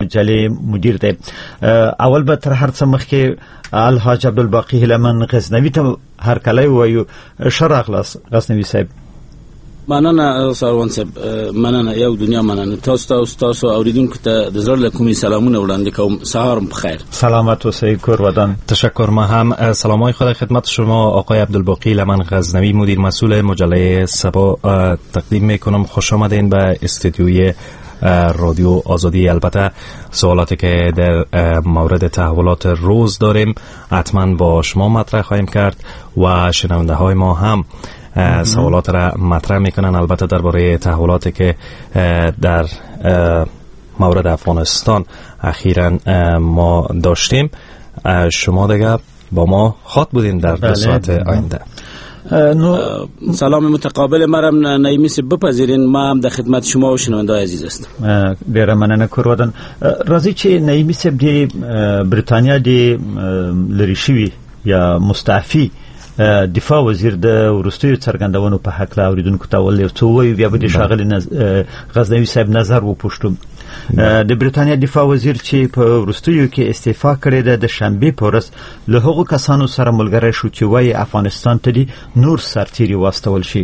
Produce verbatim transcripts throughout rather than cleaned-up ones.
مجلې مدیر دی. اول به تر هر څه مخکې الحاج عبدالباقي هیلمن غزنوي ته هرکلی ووایو. ښه راغلاست غزنوي صاحب. مننه سروان صاحب، مننه یو دنیا مننه. تاسو ته تاسو اوریدونکو ته د زړه له کومې سلامونه وړاندې کوم. سهار بخیر. سلامت اوسئ کور ودان. تشکر. ما هم سلامای خود خدمت شما آقای عبدالباقی لمن غزنوی، مدیر مسئول مجله سبا تقدیم میکنم. خوش آمدین به استودیوی رادیو آزادی. البته سوالاتی که در مورد تحولات روز داریم حتما با شما مطرح خواهیم کرد و شنونده های ما هم سوالات را مطرح میکنن، البته درباره تحولاتی که در مورد افغانستان اخیراً ما داشتیم. شما دیگه با ما خاط بودین در دو ساعت آینده. سلام متقابل مرم نعیمی سی بپذیرین. ما هم در خدمت شما و شنونده عزیز هستم. ډیره مننه کوردن. راځي چې نعیمی سی د بریتانیا د لری شوی یا مستعفی دفاع وزیر د ورستیو څرګندونو په حق لا اوریدونکو ته ولې څه وایي، بیا به د شاغلی غزنوي صاحب نظر وپوښتو. د بریتانیا دفاع وزیر چې په ورستیو کې استعفا کړې ده د شنبه په ورځ له هغو کسانو سره ملګری شو چې وایي افغانستان ته دی نور سرتیری واستول شي.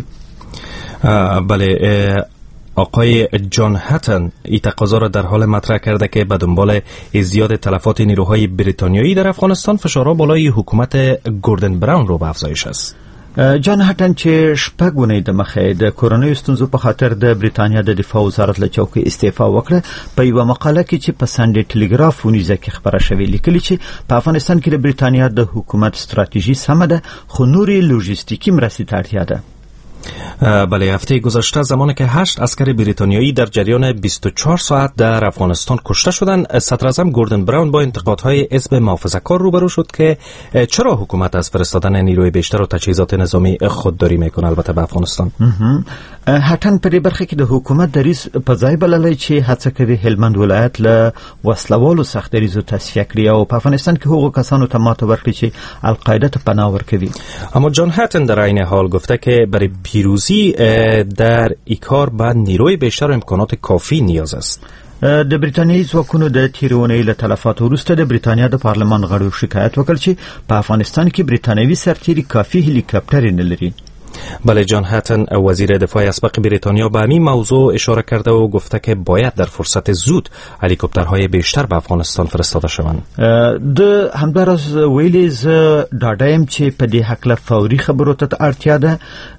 بله، آقای جان هتن این تقاضا را در حال مطرح کرده که به دنبال ازدیاد تلفات نیروهای بریتانیایی در افغانستان فشارها بالای حکومت گوردن براون رو به افزایش است. جان هټن چې شپږ ونې د مخې د کورونیو ستونزو په خاطر د بریتانیا د دفاع وزارت له چوکۍ استعفا وکړه، په یوه مقاله کې چې په سنډې ټلګراف ونیزه کې خبره شوې لیکلي چې په افغانستان کې د بریتانیا د حکومت ستراتیژي سمه ده خو نورې لوژیستیکي مرستې ته اړتیا ده. بله، هفته گذشته زمانی که هشت عسکر بریتانیایی در جریان بیست و چهار ساعت در افغانستان کشته شدند، صدراعظم گوردن براون با انتقادهای حزب محافظه‌کار روبرو شد که چرا حکومت از فرستادن نیروی بیشتر و تجهیزات نظامی خودداری میکنه البته به افغانستان. هټن په دې برخه کې د حکومت دریځ په ځای بللی چې هڅه کوي هلمند ولایت له وسلوالو سخت دریځو تصفیه کړي او په افغانستان کې هغو کسانو ته ماته ورکړي چې القاعده ته پناه ورکوي. اما جان هټن در عین حال گفته که برای پیروزی در این کار باید نیروی بیشتر و امکانات کافی نیاز است. د بریتانیایی ځواکونو د تیرونې له تلفاتو وروسته د بریتانیا د پارلمان غړو شکایت وکړ چې په افغانستان کې بریتانیوي سرتیري کافی هلیکاپټر نه لري. بله، جان هتن وزیر دفاع اسبق بریتانیا به همین موضوع اشاره کرده و گفته که باید در فرصت زود هلیکوپترهای بیشتر به افغانستان فرستاده شوند. د همدارس ویلي زه ډاډه یم چې په دې هکله فوري خبرو ته اړتیا ده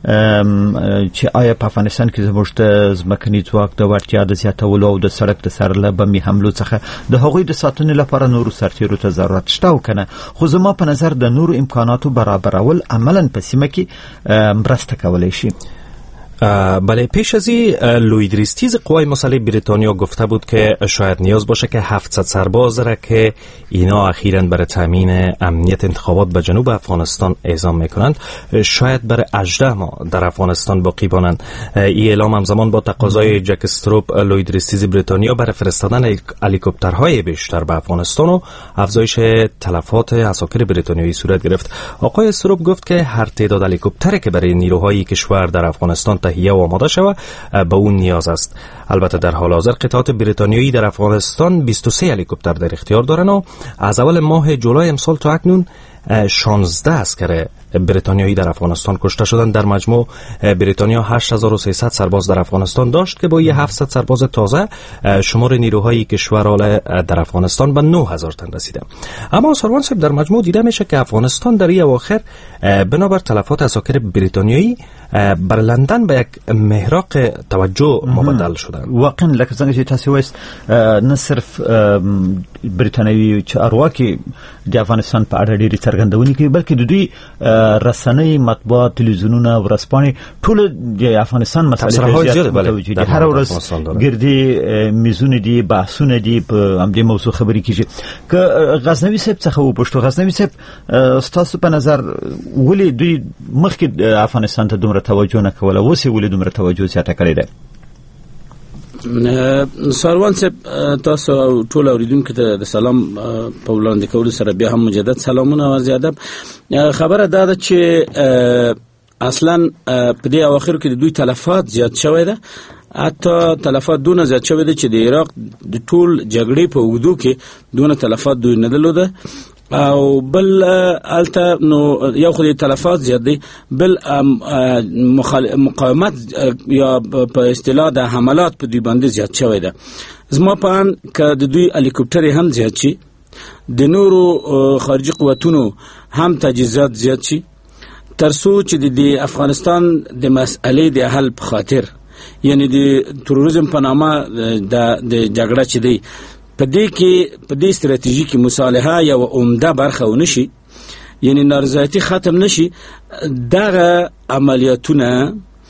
چې آیا په افغانستان کې زموږ د ځمکني ځواک د وړتیا د زیاتولو او د سړک د سر له بمي حملو څخه د هغوی د ساتنې لپاره نورو سرتیرو ته ضرورت شته او کنه، خو زما په نظر د نورو امکاناتو برابرول عملاً په سیمه کې مرسته کولای شي. بله، پیش از این لوید ریستیز قوای مسلح بریتانیا گفته بود که شاید نیاز باشه که هفتصد سرباز را که اینا اخیراً برای تامین امنیت انتخابات به جنوب افغانستان اعزام میکنند شاید برای هجده ماه در افغانستان باقی مانند. این اعلام همزمان با تقاضای جک استروپ لوید ریستیز بریتانیا برای فرستادن هلیکوپترهای بیشتر به افغانستان و افزایش تلفات عساکر بریتانیایی صورت گرفت. آقای استروپ گفت که هر تعداد هلیکوپتری که برای نیروهای کشور در افغانستان تهیه و آماده شود به اون نیاز است. البته در حال حاضر قطعات بریتانیایی در افغانستان بیست و سه هلیکوپتر در اختیار دارند و از اول ماه جولای امسال تا اکنون شانزده عسکر بریتانیایی در افغانستان کشته شدند. در مجموع بریتانیا هشت هزار و سیصد سرباز در افغانستان داشت که با یه هفتصد سرباز تازه شمار نیروهای کشور در افغانستان به نه هزار تن رسیده. اما سروان صاحب، در مجموع دیده میشه که افغانستان در این اواخر بنابر تلفات عساکر بریتانیایی بر لندن به یک محراق توجه مبدل شده. واقعا لکه څنګه چې تاسو وایست نه صرف بریتانیوي چارواکي د افغانستان په اړه ډېری څرګندونې کوي بلکې د دوی رسنۍ، مطبوعات، تلویزیونونه، ورځپاڼې ټول د افغانستان مسایل زیات متوجه دي. هر ورځ ګردي میزونه دي، بحثونه دي، په همدې موضوع خبرې کیږي. که غزنوي صاحب څخه وپوښتو، غزنوي صاحب ستاسو په نظر ولې دوی مخکې افغانستان ته دومره توجه نه کوله، اوس یې ولې دومره توجه زیاته کړې ده؟ سروان صاحب، تاسو ټول اوریدونکو ته د سلام په وړاندې کولو سره بیا هم مجدد سلامونه او زیاده خبره ده چې اصلا په دې اواخر کې د دوی تلفات زیات شوی ده حتی تلفات دونه زیات شوی دی چې د عراق د ټول جګړې په اوږدو کې دونه تلفات دوی نه درلوده. او بل الته نو یو خو د تلفات زیات دی، بل مقاومت یا په اصطلاح د حملات په دوی باندې زیات شوی ده. زما په ان که د دوی هلیکوپټر هم زیات شي، د نورو خارجي قوتونو هم تجهیزات زیات شي، ترڅو چې د افغانستان د مسئلې د حل په خاطر، یعنی د تروریزم په نامه د جګړه چې دی په دې کې په دې ستراتیژي کې مصالحه یو عمده برخه ونشي، یعنی نارضایتي ختم نشي، دغه عملیاتونه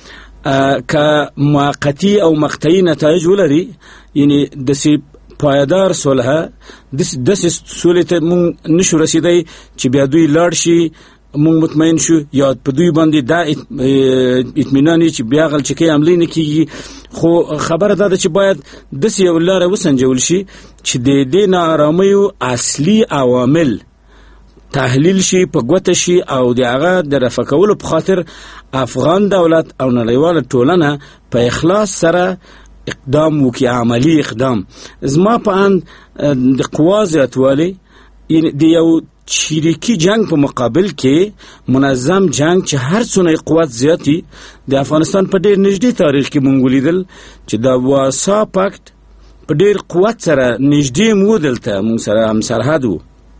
که موقتی او مقطعي نتایج ولري، یعنی د سی پایدار صلح د سولې ته مونږ نشو رسیدای چې بیا دوی لاړ شي مونږ مطمئن شو یا په دوی باندې دا اطمینان چې بیا غل چکه عملی نه کیږي. خو خبره ده چې باید د سی ولاره وسنجول شي چې د دې نارامیو اصلي عوامل تحلیل شي، په ګوته شي، او د هغه د رفع کولو په خاطر افغان دولت او نړیواله ټولنه په اخلاص سره اقدام وکړي، عملی اقدام. زما په اند د قوا زیاتوالی، یعنی د یو چریکی جنگ په مقابل کې منظم جنگ چې هر څونه قوت زیاتی، د افغانستان په ډېر نږدې تاریخ کې مونږ ولیدل چې د وارسا پاکت په ډېر قوت سره نږدې مو دلته مونږ سره هم سرحد وو،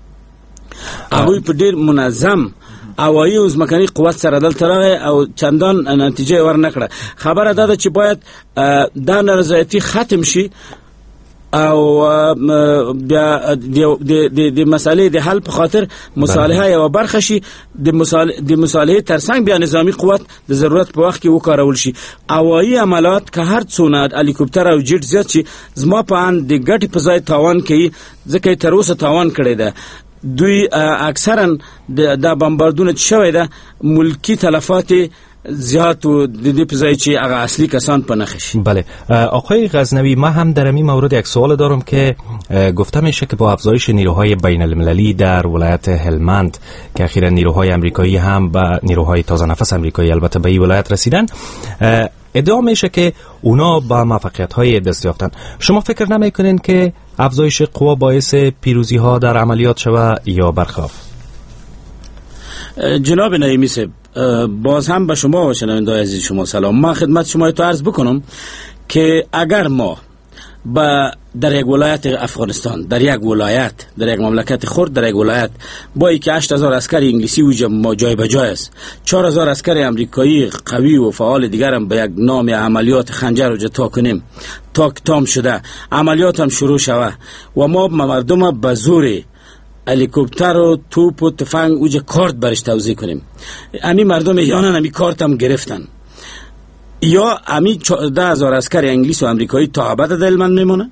هغوی په ډېر منظم هوایي او ځمکني قوت سره دلته راغی او چندان نتیجه ورنکړه. خبره دا ده چې باید دا نارضایتي ختم شي او بیا د مسالې د حل په خاطر مصالحه یو برخه شي، د مصالحه ترڅنګ بیا نظامی قوت د ضرورت په وخت کې وکارول شي. هوایي عملیات که هر څونه هلیکوپټر او جیټ زیات شي، زما په اند د ګټې په ځای تاوان کوي، ځکه تر اوسه تاوان کړی ده. دوی اکثرا د بمباردونه شوی ده ملکی تلفات زیاد و دیدی پزایی چی اگه اصلی کسان پنخش. بله آقای غزنوی، ما هم در این مورد یک سوال دارم که گفته میشه که با افزایش نیروهای بین المللی در ولایت هلمند که اخیرا نیروهای امریکایی هم و نیروهای تازه نفس امریکایی البته به این ولایت رسیدن، ادعا میشه که اونا با موفقیت‌های دست یافتن. شما فکر نمی‌کنین که افزایش قوا باعث پیروزی‌ها در عملیات شود یا برخلاف؟ جناب نعیمی صاحب، باز هم به شما و شنونده‌های عزیز شما سلام. ما خدمت شما تو عرض بکنم که اگر ما با در یک ولایت افغانستان، در یک ولایت، در یک مملکت خرد، در یک ولایت با اینکه هشت هزار عسکر انگلیسی و ما جای به جای است، چهار هزار عسکر امریکایی قوی و فعال دیگر هم به یک نام عملیات خنجر و جتا کنیم تا تام شده، عملیات هم شروع شود و ما مردم به زور هلیکوپتر و توپ و تفنگ اوج کارت برش توزیع کنیم، امی مردم یانن امی کارت هم گرفتن، یا امی ده هزار عسکر انگلیس و امریکایی تا ابد در هلمند میمونه؟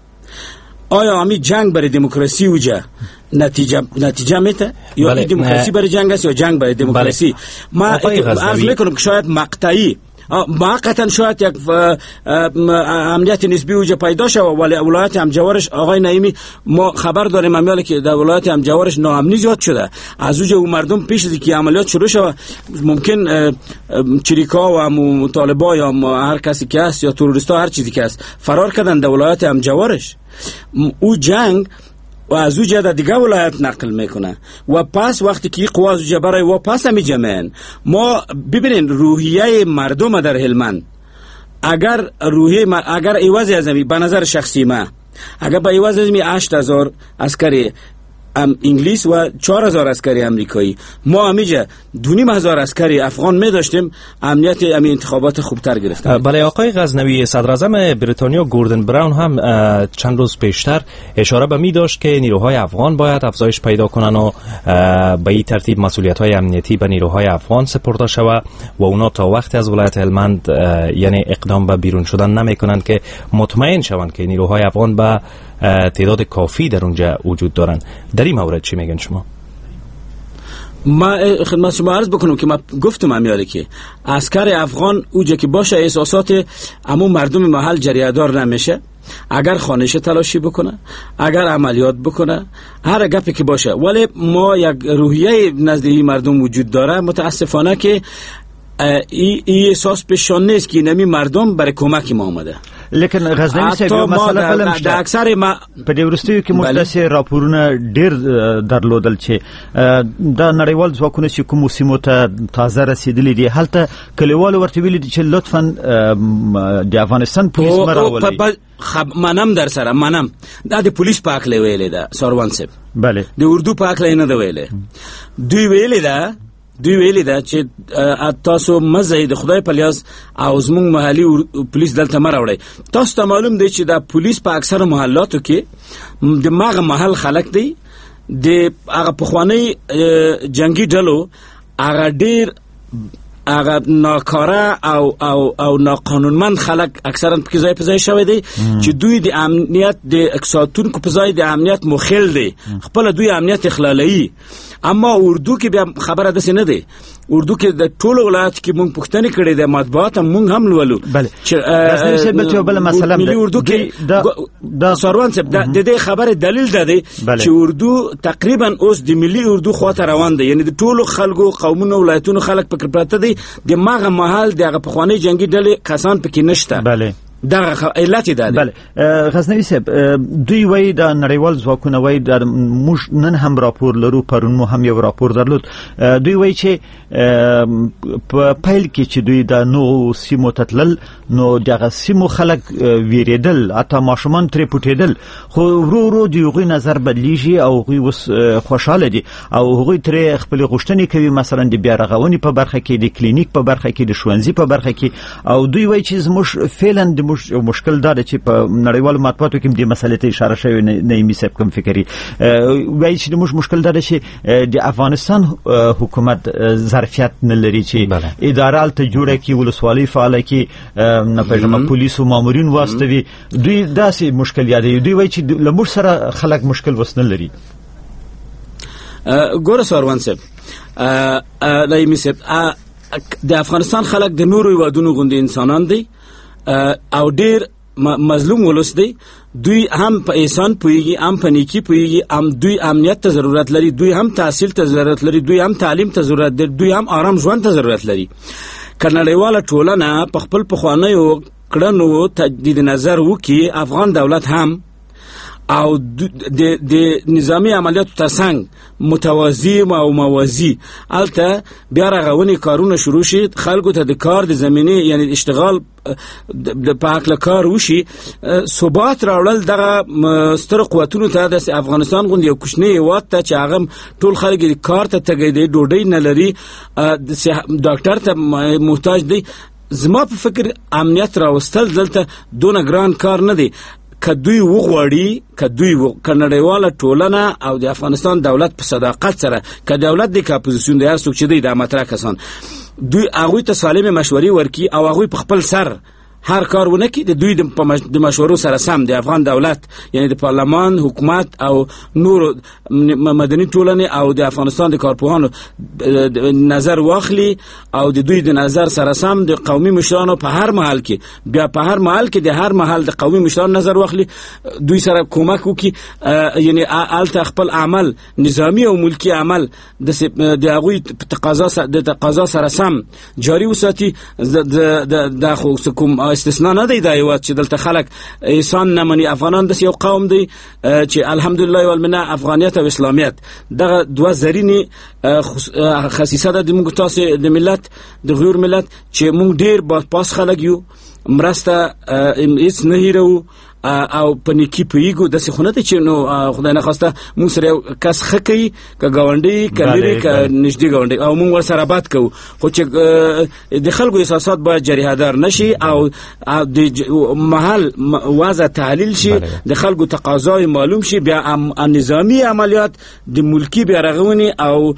آیا امی جنگ برای دموکراسی اوجه نتیجه نتیجه میته؟ یا بله. دموکراسی برای جنگ است یا جنگ برای دموکراسی؟ بله. ما عرض میکنم که شاید مقطعی موقتا شاید یک امنیت نسبی اوجه پیدا شد، ولی ولایت همجوارش آقای نعیمی ما خبر داریم امیالی که در ولایت همجوارش ناامنی زیاد شده، از اوجه اون مردم پیش از اینکه عملیات شروع شود ممکن چریکا و مطالبا یا هر کسی که است یا تروریستا هر چیزی که است فرار کردن در ولایت همجوارش. او جنگ و از او جده دیگه ولایت نقل میکنه و پس وقتی که قوا از او برای و پس همی جمعن. ما ببینین روحیه مردم در هلمند، اگر روحیه اگر ایواز ازمی به نظر شخصی ما اگر به ایواز ازمی هشت هزار عسکری انگلیس و چهار هزار عسکری امریکایی، ما همیجا دونیم هزار عسکری افغان می داشتیم، امنیت امی انتخابات خوبتر گرفتیم. بله آقای غزنوی، صدر اعظم بریتانیا گوردن براون هم چند روز پیشتر اشاره به می داشت که نیروهای افغان باید افزایش پیدا کنن و به این ترتیب مسئولیت‌های امنیتی به نیروهای افغان سپرده شود و اونا تا وقتی از ولایت هلمند یعنی اقدام به بیرون شدن نمیکنند که مطمئن شوند که نیروهای افغان به تعداد کافی در اونجا وجود دارن. در این مورد چی میگن شما؟ ما خدمت شما عرض بکنم که ما گفتم امیالی که عسکر افغان اوجا که باشه احساسات عموم مردم محل جریادار نمیشه، اگر خانش تلاشی بکنه، اگر عملیات بکنه، هر گپی که باشه، ولی ما یک روحیه نزد این مردم وجود داره متاسفانه که ای ای احساس پیشان نیست که نمی مردم برای کمک ما آمده. لیکن غزنوی صاحب یو مسله بل مشته. د اکثر ما په دې ورستیو کې مختلف راپورونه ډیر درلودل چې د نړیوال ځواکونو چې کوم سیمو ته تازه رسیدلي دي هلته کلیوالو ورته ویلي دي چې لطفا د افغانستان پولیس مراولي. خب منم در سره منم دا د پولیس پاک له ویلې ده سروان صاحب. بله د اردو پاک له نه ده ویلې. دوی ویلې ده دوی ویلې ده چې تاسو مزه د خدای په لیاس او زموږ محلي پولیس دلته مراوړي. تاسو ته معلوم دی چې دا پولیس په اکثر محلاتو کې د ماغه محل خلک دی د هغه پخوانی جنگي ډلو هغه ډیر هغه ناکاره او او او ناقانونمند خلک اکثرا په ځای په ځای شوی دی چې دوی د امنیت د اقتصادونکو په ځای د امنیت مخل دی خپل دوی امنیت اخلالي. اما اردو کې بیا خبره ده نه دی. اردو کې د ټولو ولایت کې مونږ پښتني کړي د مطبوعات مونږ هم لولو. بله چې بل څه بل مسله ملي اردو کې د سروان صاحب د دې خبره دلیل ده دی چې اردو تقریبا اوس د ملي اردو خواته روان دی. یعنی د ټولو خلکو قومونو ولایتونو خلک پکې پراته دي. د ماغه محل دغه پخوانی جنگي ډلې کسان پکې نشته. بله دغه علت ده. بله غزنوی صاحب دوی وای د نړیوال ځواکونه وای د موږ نن هم راپور لرو پرون مو هم یو راپور درلود. دوی وای چې په پیل کې چې دوی د نو سیمو تتلل نو دغه سیمو خلک ویریدل اته ماشومان ترې پټېدل خو ورو ورو دوی نظر بدلیږي او دوی وس خوشاله دي او هغوی ترې خپل غوښتنې کوي مثلا د بیا رغونې په برخه کې د کلینیک په برخه کې د ښوونځي په برخه کې او دوی وای چې زموږ فعلا مشکل دا چې په نړیوالو مطبوعاتو کې د مسلې ته اشاره شوی نه یې میسب کوم فکري وایي چې موږ مشکل دا چې د افغانستان حکومت ظرفیت نه لري چې اداره ته جوړه کی ولسوالۍ فعال کی نه پېژنم پولیسو مامورین واستوي دوی داسې مشکل یادوي. دوی وایي چې لمر سره خلک مشکل وسنه لري. ګوره سروان صاحب دای میسب د افغانستان خلک د نورو هیوادونو غوندې انسانان دي او ډیر مظلوم ولس دی. دوی هم په احسان پویږي هم په نیکی پویږي هم دوی امنیت ته ضرورت لري دوی هم تحصیل ته ضرورت لري دوی هم تعلیم ته ضرورت لري دوی هم آرام ژوند ته ضرورت لري. کنړیواله ټولنه په خپل پخوانیو کړنو تجدید نظر وکي افغان دولت هم او د د نظامی عملیاتو ترڅنګ متوازی او موازی الته بیا رغونې کارونه شروع شي خلکو ته د کار د زمینه یعنی اشتغال د پاک لکار وشي ثبات راوړل دغه ستر قوتونو ته د افغانستان غوندي یو کوچنی هیواد ته چې هغه ټول خلک د کار ته تګي دی ډوډۍ نه لري د ډاکټر ته محتاج دی. زما په فکر امنیت راوستل دلته دونه ګران کار نه دی. کدوی وغواړي کدوی کنړیواله ټولنه او د افغانستان دولت په صداقت سره ک دولت د اپوزیسیون د هر څوک چې دی د مطرح کسان دوی هغه ته سالمه مشورې ورکي او هغه په خپل سر هر کار ونه کی د دوی د مشورو سره سم د افغان دولت یعنی د پارلمان حکومت او نور مدني ټولنه او د افغانستان د کارپوهانو نظر واخلي او د دوی د نظر سره سم د قومي مشرانو په هر محل کې بیا په هر محل کې د هر محل د قومي مشرانو نظر واخلي دوی سره کومک وکي یعنی الته خپل عمل نظامی او ملکی عمل د د هغه تقاضا د تقاضا سره سم جاری وساتي د د خو کوم استثناء نه دی دا یو چې دلته خلک انسان نه مني. افغانان د یو قوم دی چې الحمدلله والمنه افغانیت او اسلامیت دغه دوه زرینی خصیصه ده د موږ تاسو د ملت د غیر ملت چې موږ ډیر پاس خلک یو مرسته هیڅ نه هیرو او پنیکی پیګو د څه خونه ته چې نو خدای نه خواسته موږ سره کس خکې ک گاونډي کلیری ک نږدې گاونډي او موږ ور سره بات کوو خو چې د خلکو احساسات باید جریحه‌دار نشي او د محل وضع تحلیل شي د خلکو تقاضای معلوم شي بیا نظامی عملیات د ملکی بیا رغونې او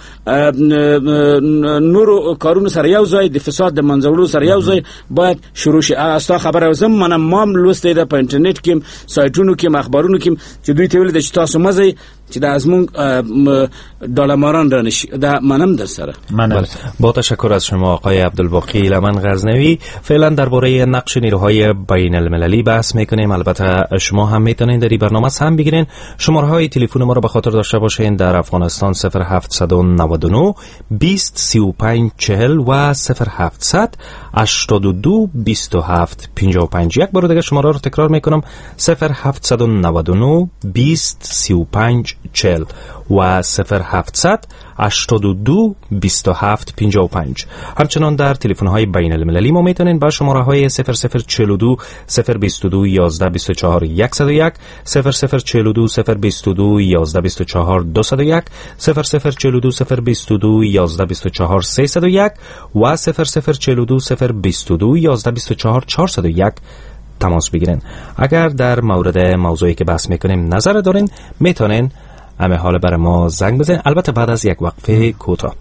نورو کارونو سره یو ځای د فساد د منځوړو سره یو ځای باید شروع شي. استا خبره زم منم مام لوستې ده په انټرنیټ کې کې سایټونو کې مخبرونو کې چې دوی ته ویل چې تاسو مزه چې د ازمون دالماران را نشي دا منم در سره. من با تشکر از شما آقای عبدالباقی لمن غزنوی. فعلا درباره نقش نیروهای بین المللی بحث میکنیم. البته شما هم میتونین در این برنامه سهم بگیرین. شماره های تلفن ما رو به خاطر داشته باشین. در افغانستان صفر هفت نه نه بیست سی و پنج چهل و صفر هفتصد هشتاد و دو بیست و هفت پنجاه و پنج. یک بار دیگه شماره رو تکرار میکنم صفر هفت نه نه بیست سی و پنج چهل و صفر هفتصد هشتاد و دو بیست و هفت پنجاه و پنج. همچنان در تلفن های بین المللی ما میتونین با شماره های صفر صفر چهل و دو صفر بیست و دو یازده بیست و چهار صد و یک صفر صفر چهل و دو صفر بیست و دو یازده بیست و چهار دویست و یک صفر صفر چهل و دو صفر بیست و دو یازده بیست و چهار سیصد و یک و صفر صفر چهل و دو صفر بیست و دو یازده بیست و چهار چهارصد و یک تماس بگیرین. اگر در مورد موضوعی که بحث میکنیم نظر دارین میتونین همه حال برای ما زنگ بزنین، البته بعد از یک وقفه کوتاه.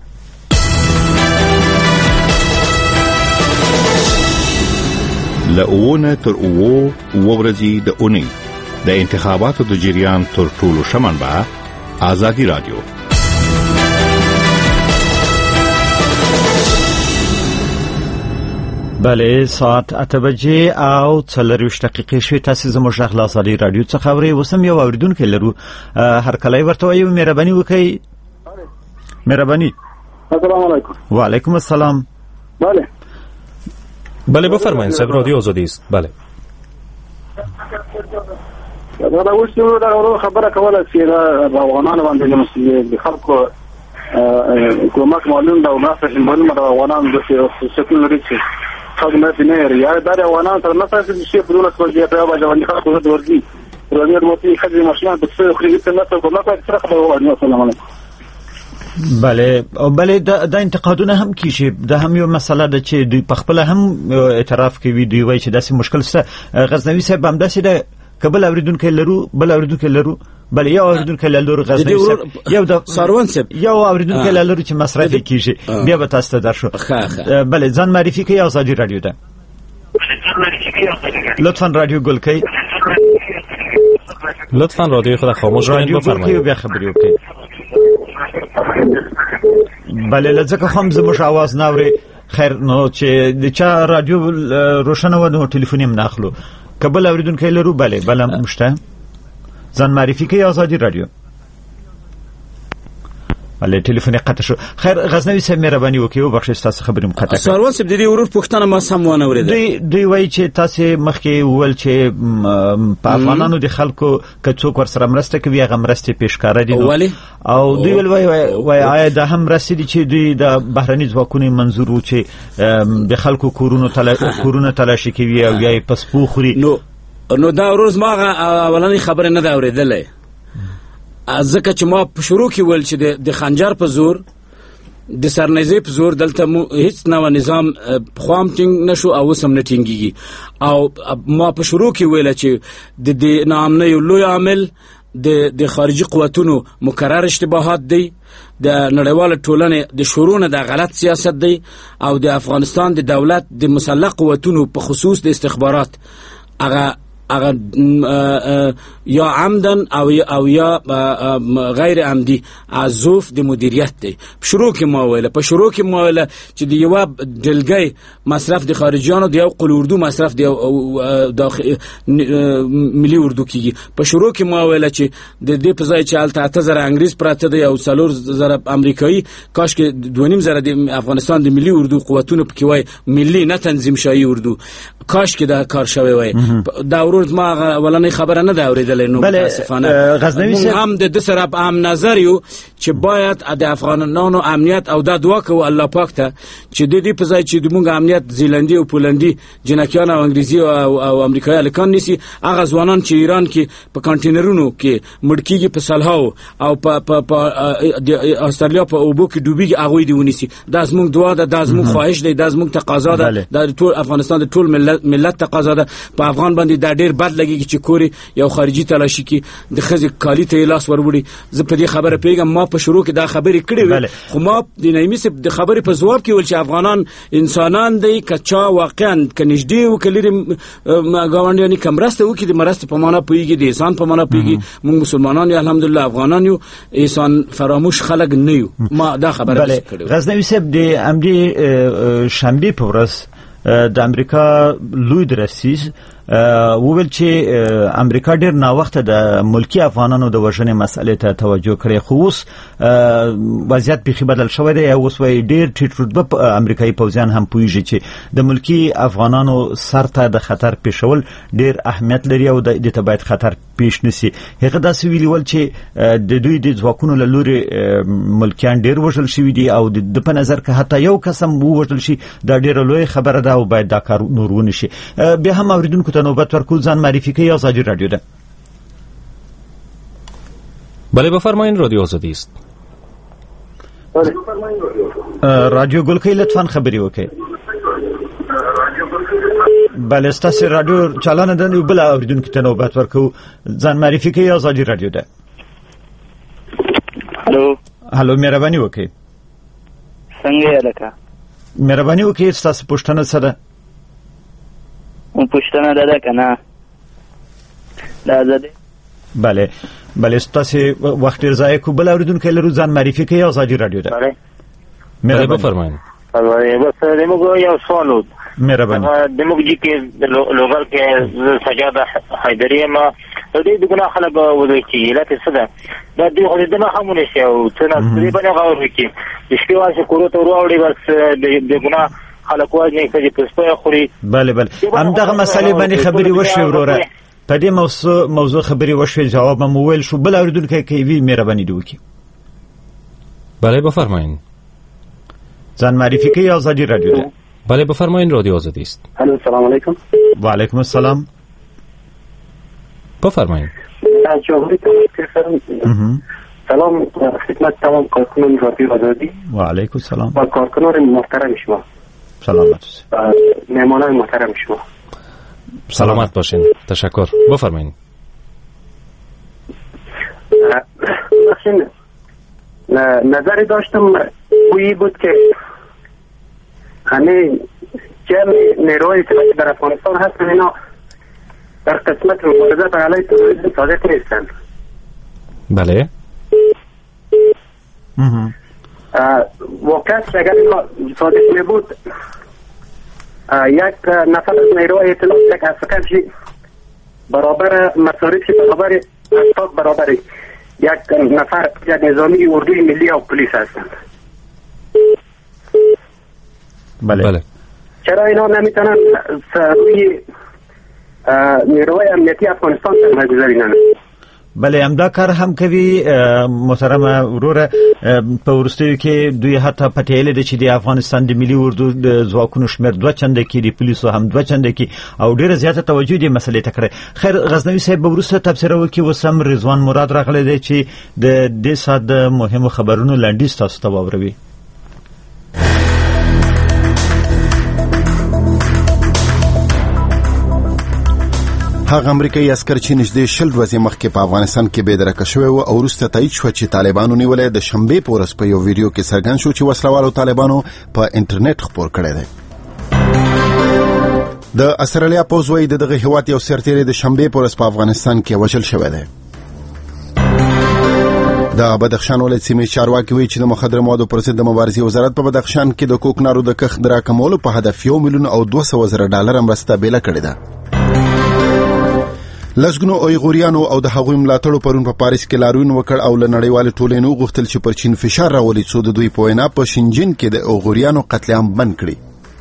لأونه تر اوو وورزی د اونی د انتخاباتو د جریان تر ټولو شمنبه آزادی رادیو. بله ساعت اته بجې او څلرویشت دقیقې شوې. تاسو زموږ غږ له آزادي رادیو څخه اورئ. اوس هم یو اوریدونکی لرو. هر کله ورته وایو مهرباني وکړئ. مهرباني. السلام علیکم. و علیکم السلام. بله بله بفرمایید. صاحب رادیو آزادی است. بله دا اوس یو دا خبره کوله چې دا افغانانو باندې د خلکو حکومت معلوم دا وناسه سیمبول مده افغانان د سکون لري چې خلک نه دي یا دا افغانان تر نه تاسو چې په دونه څه دی په وجه باندې خلکو د ورګي روزي موتی خځې ماشومان د څه خريجي ته نه څه کومه څه خبره وایي. السلام علیکم. بله او بله دا انتقادونه هم کیږي. دا هم یو مسله ده چې دوی په خپل هم اعتراف کوي. دوی وایي چې داسې مشکل شته. غزنوي صاحب هم داسې ده کبل اوریدونکو لرو بل اوریدونکو لرو. بله یو اوریدونکو لرو غزنوي صاحب یو د ساروان صاحب یو اوریدونکو لرو چې مصرف کیږي. بیا به تاسو ته درشو. بله ځان معرفي کوي. آزادي رادیو ده. لطفا رادیو گل کوي. لطفا رادیو خود خاموش کنید. بفرمایید. بیا خبري وکړئ. بله لځکه هم زموږ आवाज نه اوري. خیر نو چې د چا رادیو روشنه و نو ټلیفون هم ناخلو. کبل اوریدونکو لرو. بله بله مشته ځان معرفي کوي. آزادي رادیو. بله ټلیفون قطع شو. خیر غزنوي صاحب مهرباني وکړئ وبخښئ تاسو خبرې مو قطع کړې. ساروان صاحب د دې ورور پښتنه ما سم ونه اورېده. دوی دوی وایي چې تاسو مخکې ول چې په افغانانو د خلکو که څوک ورسره مرسته کوي هغه مرستې پیشکاره دي او دوی ول وایي وایي آیا دا هم مرستې دي چې دوی د بهرني ځواکونو منظور و چې د خلکو کورونو کورونه تلاشي کوي او یا یې پسپو خوري. نو نو دا ورځ ما اولنۍ خبره نه دا اورېدلې ځکه چې ما په شروع کې ول چې د خنجر په زور د سرنیزې په زور دلته مو هیڅ نوع نظام خوام ټینګ نشو او سم نه ټینګيږي. او ما په شروع کې ویل چې د ناامنۍ لوی عامل د د خارجي قوتونو مکرر اشتباهات دی، د نړیواله ټولنې د شورونه د غلط سیاست دی او د افغانستان د دولت د مسلح قوتونو په خصوص د استخبارات هغه اگر یا عمدن او او یا غیر عمدی عزوف د مدیریت دی. په شروع کې ما ویل په شروع کې ما ویل چې د یو دلګي مصرف د خارجيانو د یو قل اردو مصرف د ملي اردو کیږي. په شروع کې ما ویل چې د دې په ځای چې الته اته زره انګریز پراته دی او څلور زره امریکایي کاش کې دوه نیم زره د افغانستان د ملي اردو قوتونو پکې وای ملي نه تنظیم شوی اردو کاش کې دا کار شوی وای. دا ورځ ما ولنې خبره نه دا اوریدلې. نو متاسفانه غزنوي هم د سره په عام نظر یو چې باید د افغانانو امنیت او د دعا کو الله پاک ته چې د دې په ځای چې د مونږ امنیت زیلندي او پولندي جنکیان او انګریزي او, او امریکایي لکان نسی هغه ځوانان چې ایران کې په کانټینرونو کې مړکیږي په سلهاو او په په د استرالیا په اوبو کې ډوبېږي هغه دی ونیسي. دا زموږ دعا ده، دا زموږ خواهش دی، دا زموږ تقاضا ده، دا ټول افغانستان د ټول ملت ملت تقاضا ده. په افغان باندې دا ډېر ډیر بد لګي چې کور یو خارجي تلاشي کې د خزي کالی ته لاس وروړي. زه په دې خبره پیغام ما په شروع کې دا خبرې کړې وې، خو ما د نایمي سپ د خبرې په جواب کې ول چې افغانان انسانان دی کچا واقعا کنيجدي او کلری گاونډیانی کمرسته وکي د مرسته په معنا پويږي د انسان په معنا پويږي. موږ مسلمانان یو الحمدلله افغانان یو انسان فراموش خلق نه یو. ما دا خبره کړې. غزنوي صاحب د امدي شنبه په ورځ د امریکا لوی درسیز وویل چې امریکا ډیر نا وخت د ملکی افغانانو د وژنې مسئله ته توجه کړې، خو اوس وضعیت به بدل شوی دی. اوس وای ډیر ټیټ رتبه امریکایي پوځیان هم پوهیږي چې د ملکی افغانانو سر ته د خطر پیښول ډیر اهمیت لري او د دې ته باید خطر پیښ نشي. هغه داسې ویلي ول چې د دوی د ځواکونو له لوري ملکیان ډیر وژل شوي دي او د په نظر کې حتی یو قسم وژل شي دا ډیره لوی خبره ده او باید دا کار نور ونه شي. بیا هم اوریدونکو نوبت ورکول ځان معرفی کوي. آزادی رادیو ده. بله بفرمایید، رادیو آزادی است. رادیو گلخی لطفاً خبری وکړئ. بله ستاسو رادیو چالان ده نو بل اوریدونکو ته نوبت ورکو ځان معرفی کوي. آزادی رادیو ده. هلو هلو مهرباني وکړئ. څنګه لکه مهرباني وکړئ ستاسو پوښتنه څه ده؟ اون پوښتنه ده کنه دا زده. بله بله ستاسو وخت ضایع کو. بل اوریدونکو لرو ځان معرفي کوي. آزادی رادیو ده. بله مهرباني بفرمایئ. بس دموږ یو سوال و. مهرباني دموږ جی کې لوګر کې سجاده حیدری ما د دې دغه خلک وځي چې علت څه ده دا دې خو دې نه همونه شي او څه نه دې باندې غوړ وکي د شپې واسه کورو ته وروړي بس د ګناه خلک واجنې کوي پسپه خوري. بله بله همدغه مسلې باندې خبري وشي وروره. په دې موضوع موضوع خبري وشي جواب مو ویل شو. بل اوریدونکو کوي مهرباني دوکي. بله بفرمایید. ځان معرفي کوي. آزادی رادیو ده. بله بفرمایید، رادیو آزادی است. الو سلام علیکم. و علیکم السلام. بفرمایید. سلام خدمت تمام کارکنان رادیو آزادی. و علیکم السلام. و کارکنان محترم شما. سلامت مهمانان محترم شما. سلامت باشین. تشکر. بفرمایید. بخشین نظری داشتم گویی بود که همه جمع نیروهای اطلاعاتی در افغانستان هستن اینا در قسمت مبارزه به علیه تروریسم صادق نیستن. بله. واقعا اگر اینا صادق نبود یک نفر از نیروهای اطلاعات یک افکرشی برابر مصارفی برابر اصطاد برابر یک نفر یک نظامی اردوی ملی و پلیس هستند. بله بله. چرا اینا نمیتونن روی نیروهای امنیتی افغانستان سرمایه‌گذاری نکنن؟ بله همدا کار هم کوي محترم وروره. په ورستیو کې دوی حتی پټیل دي چې د افغانستان د ملي اردو د ځواکونو شمیر دوه چنده کې د پولیسو هم دوه چنده کې او ډیره زیاته توجه دې مسلې ته کړې. خیر غزنوي صاحب ورسته تفسیر وکي وسم رضوان مراد راغلی دی چې د دې سات د مهمو خبرونو لنډیز تاسو ته واوروي. هغه امریکایي عسكر چې نږدې شل ورځې مخکې په افغانستان کې بېدرکه شوی و او وروسته تایید شو چې طالبانو نیولې د شنبې په ورځ په یو ویډیو کې څرګند شو چې وسلوالو طالبانو په انټرنیټ خپور کړی دی. د استرالیا پوځ وايي دغه هیواد یو سرتیری د شنبې په ورځ په افغانستان کې وژل شوی دی. د بدخشان ولایت سیمې چارواکي وایي چې د مخدره موادو پر ضد د مبارزې وزارت په بدخشان کې د کوکنارو د کښت د راکمولو په هدف یو میلیون او دوه سوه زره ډالر مرسته بیله کړې ده. لسګونو اویغوریانو او د هغوی ملاتړو پرون په پاریس کې لاروین وکړ او له نړیوال ټولنې وغوښتل چې پر چین فشار راولي څو د دوی په وینا په شینجین کې د اویغوریانو قتل عام بند کړي.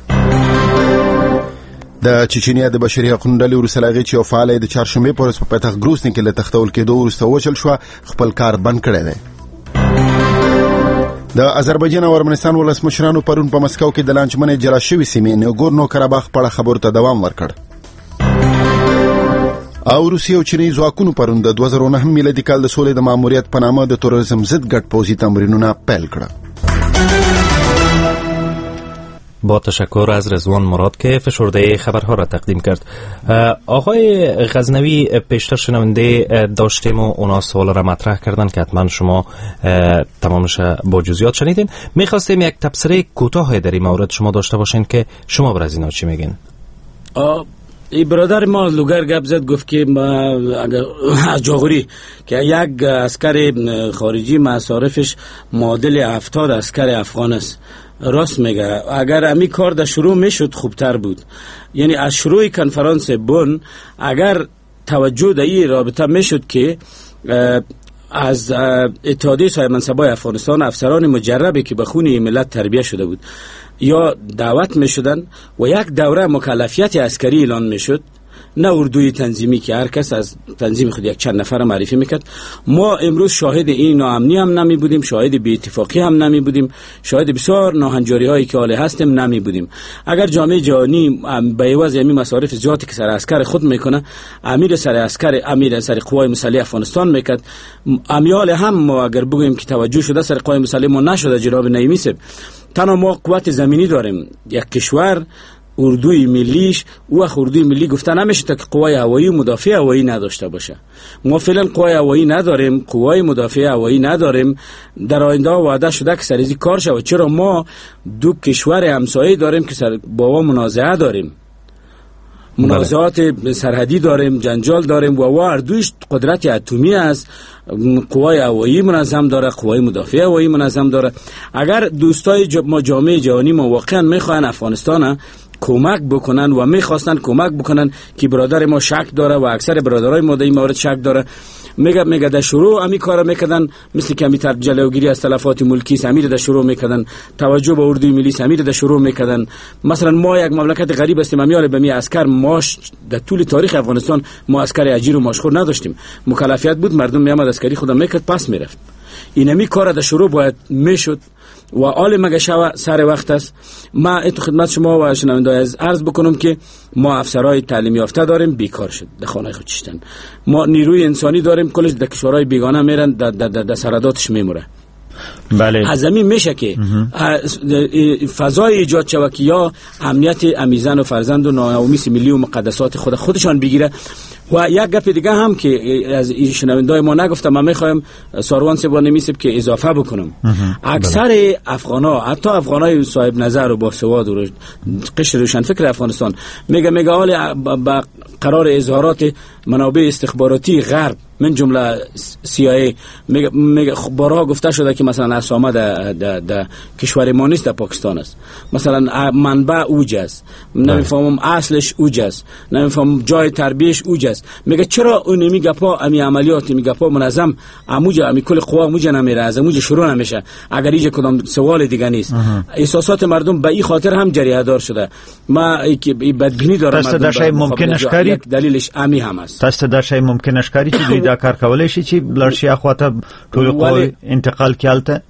د چچنیا د بشري حقوقو ډلې وروسته له هغې چې یو فعال د چهارشنبې په ورځ په پایتخت ګروزني کې له تښتول کېدو وروسته ووژل شوه خپل کار بند کړی دی. د آذربایجان او ارمنستان ولسمشرانو پرون په مسکو کې د لانجمنې جلا شوې سیمې ناګورنو کاراباخ په اړه خبرو ته دوام ورکړ. او روسیه او چیني ځواکونو پرون د دوه زره نهه میلادي کال د سولې د ماموریت په نامه د تروریزم ضد ګډ پوځي تمرینونه پیل کړه. با تشکر از رضوان مراد که فشرده خبرها را تقدیم کرد. آقای غزنوی، پیشتر شنونده داشتیم و اونا سوال را مطرح کردن که حتما شما تمامش با جزئیات شنیدین. میخواستیم یک تبصره کوتاه در این مورد شما داشته باشین که شما بر از اینا چی میگین؟ ای برادر ما لوگر گپ زد، گفت که ما اگر از جاغوری که یک عسکر خارجی مصارفش معادل هفتاد عسکر افغان است. راست میگه، اگر امی کار در شروع میشد خوبتر بود. یعنی از شروع کنفرانس بن اگر توجه در این رابطه میشد که از اتحادیه صاحب منصبای افغانستان افسران مجربی که به خون ملت تربیه شده بود یا دعوت می شدن و یک دوره مکلفیت عسکری اعلان می شد، نه اردوی تنظیمی که هر کس از تنظیم خود یک چند نفر معرفی میکرد. ما امروز شاهد این ناامنی هم نمی بودیم، شاهد بی اتفاقی هم نمی بودیم، شاهد بسیار ناهنجاری هایی که حالا هستیم نمی بودیم. اگر جامعه جهانی به عوض همین مصارف زیادی که سر عسکر خود میکنه، امیر سر عسکر امیر سر قوای مسلح افغانستان میکرد، امیال هم ما اگر بگوییم که توجه شده سر قوای مسلح ما نشده. جناب نعیمی صاحب، تنها ما قوت زمینی داریم، یک کشور اردوی ملیش و اردوی ملی گفته نمیشه تا که قوای هوایی و مدافع هوایی نداشته باشه. ما فعلا قوای هوایی نداریم، قوای مدافع هوایی نداریم. در آینده وعده شده که سریزی کار شود. چرا ما دو کشور همسایه داریم که سر با منازعه داریم، منازعات سرحدی داریم، جنجال داریم و و اردویش قدرت اتمی است. قوای هوایی منظم داره، قوای مدافع هوایی منظم داره. اگر دوستای ما جامعه جهانی ما واقعا میخوان افغانستان کمک بکنن و میخواستن کمک بکنن که برادر ما شک داره و اکثر برادرای ما در این مورد شک داره، میگه میگه در شروع امی کارا میکردن، مثل که امی جلوگیری از تلفات ملکی سمیر در شروع میکردن، توجه به اردوی ملی سمیر در شروع میکردن. مثلا ما یک مملکت غریب هستیم، امیال به می عسکر ماش در طول تاریخ افغانستان ما عسکر اجیر و ماشخور نداشتیم. مکلفیت بود، مردم میامد عسکری خودم میکرد پس میرفت. اینمی کار در شروع باید میشد و آل مگه شوه سر وقت است. ما اتو خدمت شما و شنونده از عرض بکنم که ما افسرهای تعلیم یافته داریم، بیکار شد در خانه خود چشتن. ما نیروی انسانی داریم، کلش در کشورهای بیگانه میرن، در در در سراداتش میموره. بله. از زمین میشه که فضای ایجاد شود که یا امنیت امیزن و فرزند و ناامیس ملی و مقدسات خود خودشان بگیره. و یک گپ دیگه هم که از شنوندای ما نگفتم، من میخوایم ساروان سبا نمیسب که اضافه بکنم. اکثر افغانا، حتی افغانای صاحب نظر و باسواد و قشر روشن فکر افغانستان، میگه میگه حال با قرار اظهارات منابع استخباراتی غرب من جمله سی آی ای میگه میگه بارها گفته شده که مثلا اسامه در د د کشور ما نیست، در پاکستان است. مثلا منبع اوج است، نمیفهمم اصلش اوج است، نمیفهمم جای تربیش اوج است. میگه چرا اون میگه پا امی عملیات میگه پا منظم اموج امی کل قوا اموج نمیره، از اموج شروع نمیشه اگر هیچ کدام سوال دیگه نیست. احساسات مردم به این خاطر هم جریه دار شده. ما که بدبینی دارم تاسو دا شی ممکن اشکاری دلیلش امی هم است. تاسو دا شی ممکن اشکاری چې دوی دا کار کولای شي چې لړشي اخواته ټول قوی انتقال کیالته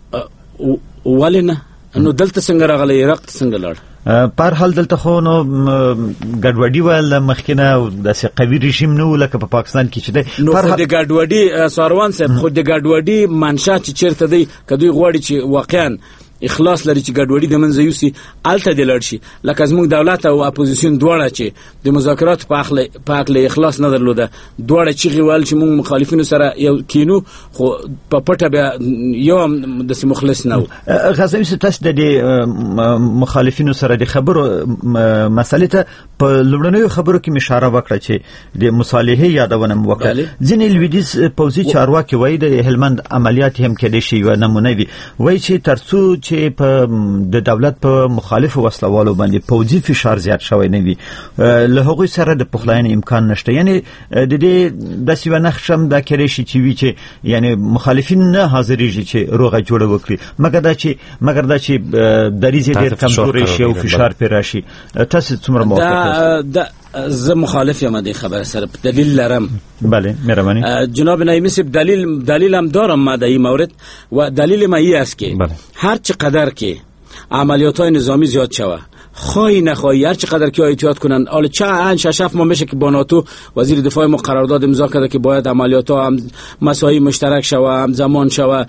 ولنه انه دلته څنګه راغلی عراق څنګه لړ پر حال دلته خو نو ګډوډي ول مخکنه د قوي رژیم نو لکه په پاکستان کې چې دی پر د ګډوډي ساروان صاحب خو د ګډوډي منشا چې چیرته دی کدوې غواړي چې واقعا اخلاص لري چې ګډوډي د منځ یوسي الته د لړ شي. لکه زموږ دولت او اپوزیشن دواړه چې د مذاکرات په اخله په اخله اخلاص نه درلوده، دواړه چې غوال چې موږ مخالفینو سره یو کینو خو په پټه بیا یو د سیم مخلص نه و. غزنوي ستاسو د مخالفینو سره د خبرو مسلې ته په لومړنیو خبرو کې اشاره وکړه چې د مصالحه یادونه وکړه. ځینې لویدیز پوزي چارواکي وایي د هلمند عملیات هم کېدې شي و نمونه وي، وایي چې ترڅو چې په د دولت په مخالف وسلوالو باندې پوځي فشار زیات شوی نه وي، له هغوی سره د پخلاینې امکان نشته. یعنی د دې داسې یوه نښه دا کېدای شي چې وي چې یعنی مخالفین نه حاضرېږي چې روغه جوړه وکړي، مګر دا چې مګر دا چې دریځ ډېر کمزوری شي او فشار پرې راشي. تاسو څومره موافق یاست؟ زه مخالف یم د خبر سره، دلیل لرم. بله مهربانی جناب نعیمی صاحب، دلیل دلیل هم دارم ما در این مورد و دلیل ما این است که هر چقدر که عملیات های نظامی زیاد شوه، خواهی نخواهی هر چقدر که احتیاط کنن، حالا چه ان شش ماه میشه که با ناتو وزیر دفاع ما قرارداد امضا کرده که باید عملیات ها هم مساعی مشترک شوه، هم زمان شوه،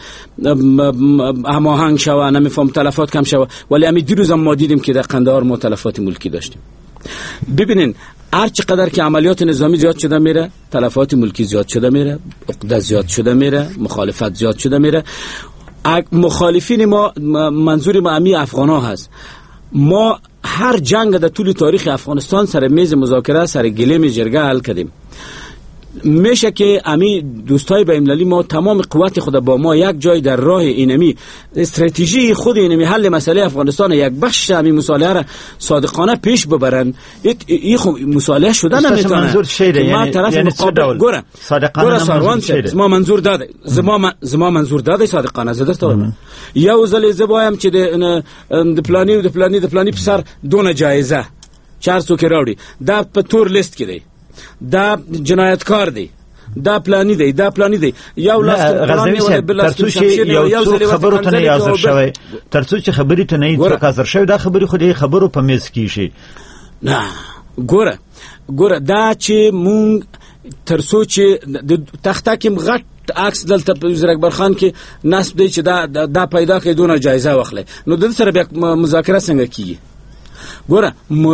هماهنگ شوه، نمیفهم تلفات کم شوه، ولی همین دو روز هم ما دیدیم که در قندهار ما تلفات ملکی داشتیم. ببینین هر چقدر که عملیات نظامی زیاد شده میره، تلفات ملکی زیاد شده میره، عقده زیاد شده میره، مخالفت زیاد شده میره. مخالفین ما، منظور ما امی افغان ها هست، ما هر جنگ در طول تاریخ افغانستان سر میز مذاکره سر گلیم جرگه حل کردیم. میشه که امی دوستای بین المللی ما تمام قوت خود با ما یک جای در راه اینمی استراتژی خود اینمی حل مسئله افغانستان یک بخش امی مصالحه را صادقانه پیش ببرن. این خب مصالحه شده نمیتونه. منظور شیده ما طرف یعنی مقابل گوره صادقانه سروان زما منظور داده زما زما منظور داده صادقانه زده تو یو زل زبایم چې د پلانی د پلانی د پلانی پسر دونه جایزه چهار سو کې راوړي دا په تور لیست کې دی، دا جنایتکار دی، دا پلانی دی، دا پلانی دی. یو لاس غزنوی صاحب ترڅو چې یو څو خبرو ته نه حاضر شوی، ترڅو چې خبرې ته نه څوک حاضر شوی، دا خبرې خو دې خبرو په میز کې شي. نه ګوره ګوره دا چې مونږ ترڅو چې د تخته کې غټ عکس دلته په وزیر اکبر خان کې نسب دی چې دا دا پیدا کړي دونه جایزه واخلي، نو د سره بیا مذاکره څنګه کیږي؟ ګوره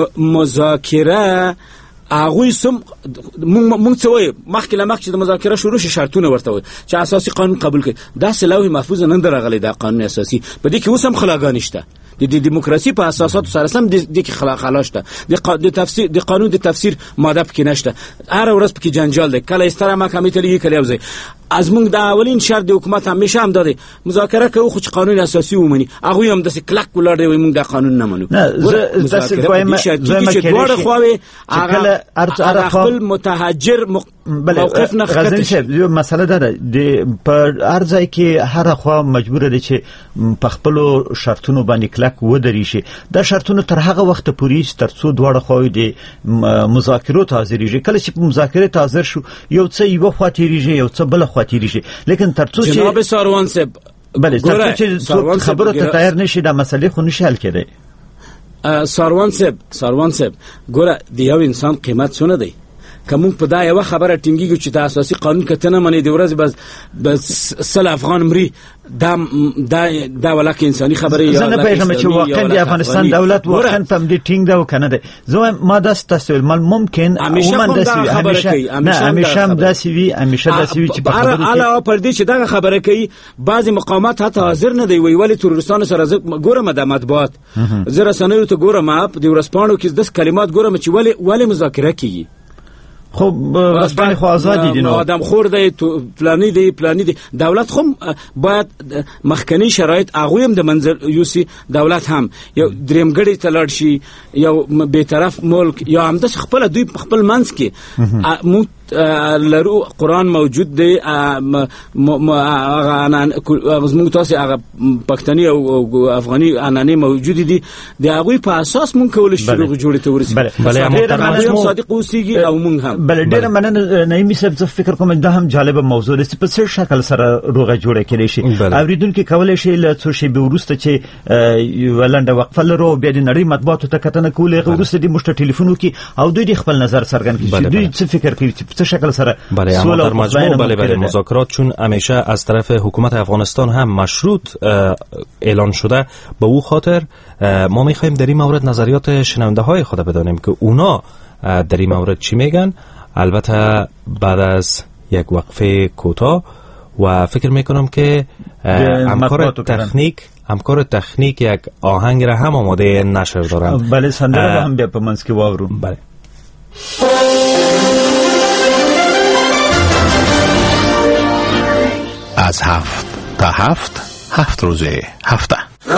مذاکره هغه سم مونږ څه وایو مخکې له مخکې د مذاکره شروع شي شرطونه ورته وایي چې اساسي قانون قبول کړي. دا سلاوی محفوظ نن درغلي دا قانون اساسي په دې کې اوس هم خلاګانی شته، د دیموکراسي په اساساتو سره سم د کې خلا خلاشته، د تفسیر د قانون د تفسیر ماده پکې نشته، هر ورځ پکې جنجال دی، کله استره محکمې ته لیږي کله وځي. از موږ د اولین شرط د حکومت همیشه هم داده مذاکره کوو خو چې قانون اساسي ومني، هغه هم د کلک ولر دی موږ د قانون نه منو. نه زه وایم چې دوه خواوي هغه خپل متحجر موقف نه خطه. یو مسله ده د په ارزای کې هر خوا مجبور دي چې په خپل شرطونو باندې کلک ودرې شي. دا شرطونه تر هغه وخت پورې تر څو دوه خواوي د مذاکرو ته حاضرېږي. کله چې په مذاکره ته حاضر شو یو څه یو خوا تیریږي یو څه بل خاطری، لیکن ترڅو چې جناب ساروان صاحب بله ترڅو چې خبرو ته تیار نشي دا مسئله خو نشي حل کېدی. ساروان صاحب ساروان صاحب ګوره د یو انسان قیمت څونه دی؟ کوم په دا یو خبره ټینګیږي چې د اساسي قانون کتنه منی دی ورځ بس بس سل افغان مري دا دا دا ولکه انساني خبره یا نه پیژنم چې واقعا د افغانستان دولت واقعا په دې ټینګ دا وکنه دی. زه ما دا تاسو مل ممکن همیشه همیشه همیشه داسې وي همیشه داسې وي چې په خبرو کې علاوه پر دې چې دا خبره کوي بعضی مقامات حتی حاضر نه دی وی ولی تروریستانو سره ګورم د مطبوعات زره سنوي ته ګورم په دې ورسپانو کې د کلمات ګورم چې ولی ولی مذاکره کوي. خب رسپانی خو آزادی دی نو آدم خور دی تو پلانی دی پلانی دی دولت خو باید مخکنی شرایط هغه هم د منزل یوسی دولت هم یو دریمګړی تلړ شي یو به طرف ملک یا هم د خپل دوی خپل منځ کې مو لرو قرآن موجود دی هغه زموږ تاسو هغه پښتني او افغاني انانه موجود دي د هغه په اساس مونږ کول شي جوړې ته ورسېږي. بله محترم صادق اوسېږي او مونږ هم بل ډېر مننه نایمي صاحب. زه فکر کوم دا هم جالبه موضوع ده چې په څه شکل سره روغه جوړه کړي شي. اوریدونکو کولای شي له څو شی به ورسته چې ولنده وقفه لرو بیا د نړۍ مطبوعاتو ته کتنه کولې ورسته د مشت ټلیفون کې او دوی خپل نظر څرګند کړي دوی څه فکر کوي چه شکل سره بله اما در مجموع بله بله مذاکرات چون همیشه از طرف حکومت افغانستان هم مشروط اعلان شده به او خاطر ما میخوایم در این مورد نظریات شنونده های خود بدانیم که اونا در این مورد چی میگن. البته بعد از یک وقفه کوتاه و فکر میکنم که همکار تکنیک همکار تکنیک یک آهنگ را هم آماده نشر دارن. بله سندره هم بیا په منځ کې واورو. بله از هفت تا هفت هفت روزه هفته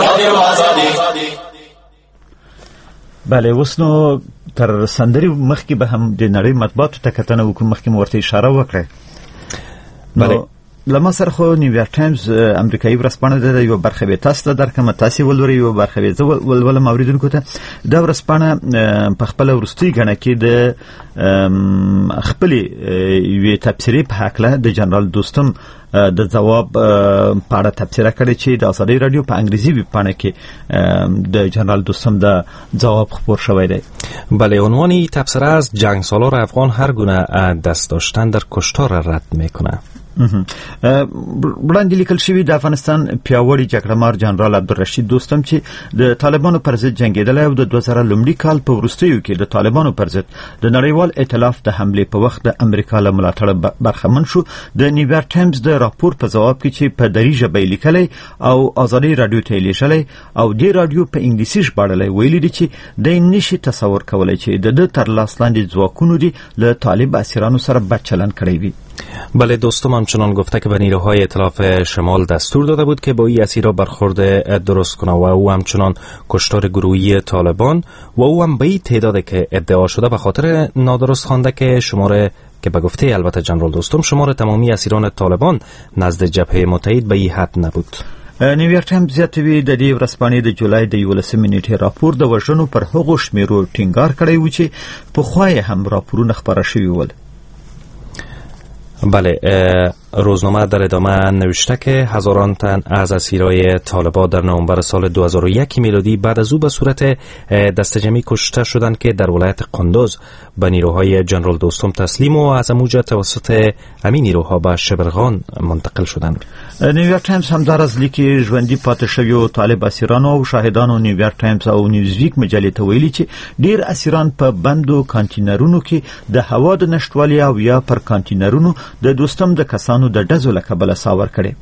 بله اوس نو تر سندري مخکې به هم د نړۍ مطبوعاتو ته کتنه وکړو. مخکې مو ورته اشاره وکړه. بله لما سره خو نیویارک ټایمز امریکایي ورځپاڼه د یو برخه به تاسو درکمه تاسو ولوري یو برخه به ولول موریدونکو ته د ورځپاڼه په خپل ورستي غنه کې د خپل یو تفسیری په حقله د جنرال دوستم د جواب په اړه تفسیر کړی چې د ازادي رادیو په انګریزي ویبپاڼه کې د جنرال دوستم د جواب خبر شوی دی. بله، عنوان تبصره از جنگ سالار افغان هر گونه دست داشتن در کشتار رد میکنه. وړاندې لیکل شوی د افغانستان پیاوړی جګړهمار جنرال عبدالرشید دوستم چې د طالبانو پر ضد جنگیدلی او د دوه زره لومړي کال په وروستیو کې د طالبانو پر ضد د نړیوال ائتلاف د حملې په وخت د امریکا له ملاتړه برخمن شو. د نیویارک ټایمز د راپور په جواب کې چې په دری ژبه لیکلی او ازادي رادیو ته لیږلی او د رادیو په انګلیسي ژباړلی ویلي دي چې د نشي تصور کولای چې د تر لاس لاندې ځواکونو دي له طالب اسیرانو سره بد چلند کړی وي. بله، دوستم همچنان گفته که به نیروهای ائتلاف شمال دستور داده بود که با این اسیرا برخورد درست کنه و او همچنان کشتار گروهی طالبان و او هم به این تعداد که ادعا شده به خاطر نادرست خوانده که شماره که به گفته البته جنرال دوستم شمار تمامی اسیران طالبان نزد جبهه متحد به این حد نبود. نیویارک ټایمز زیاتوي د دې ورځپاڼې د جولای د یولسمې نیټې راپور د وژنو پر هغو شمیرو ټینګار کړی و چې پخوا یې هم راپورونه خپاره شوي ول. بله، روزنامه در ادامه نوشته که هزاران تن از اسیرای طالبان در نوامبر سال دو هزار و یک میلادی بعد از او به صورت دسته‌جمعی کشته شدند که در ولایت قندوز به نیروهای جنرال دوستم تسلیم و از اموجه توسط همین نیروها به شبرغان منتقل شدند. نیویارک ټایمز هم در از لیکي ژوندي پاتې شویو طالب اسیرانو او شاهدانو نیویارک ټایمز او نیوزویک مجلې ته ویلي چې ډیر اسیران په بندو کانټینرونو کې د هوا د نشټوالي او یا پر کانټینرونو د دوستم د کسانو د ډزو له کبله ساور کړي.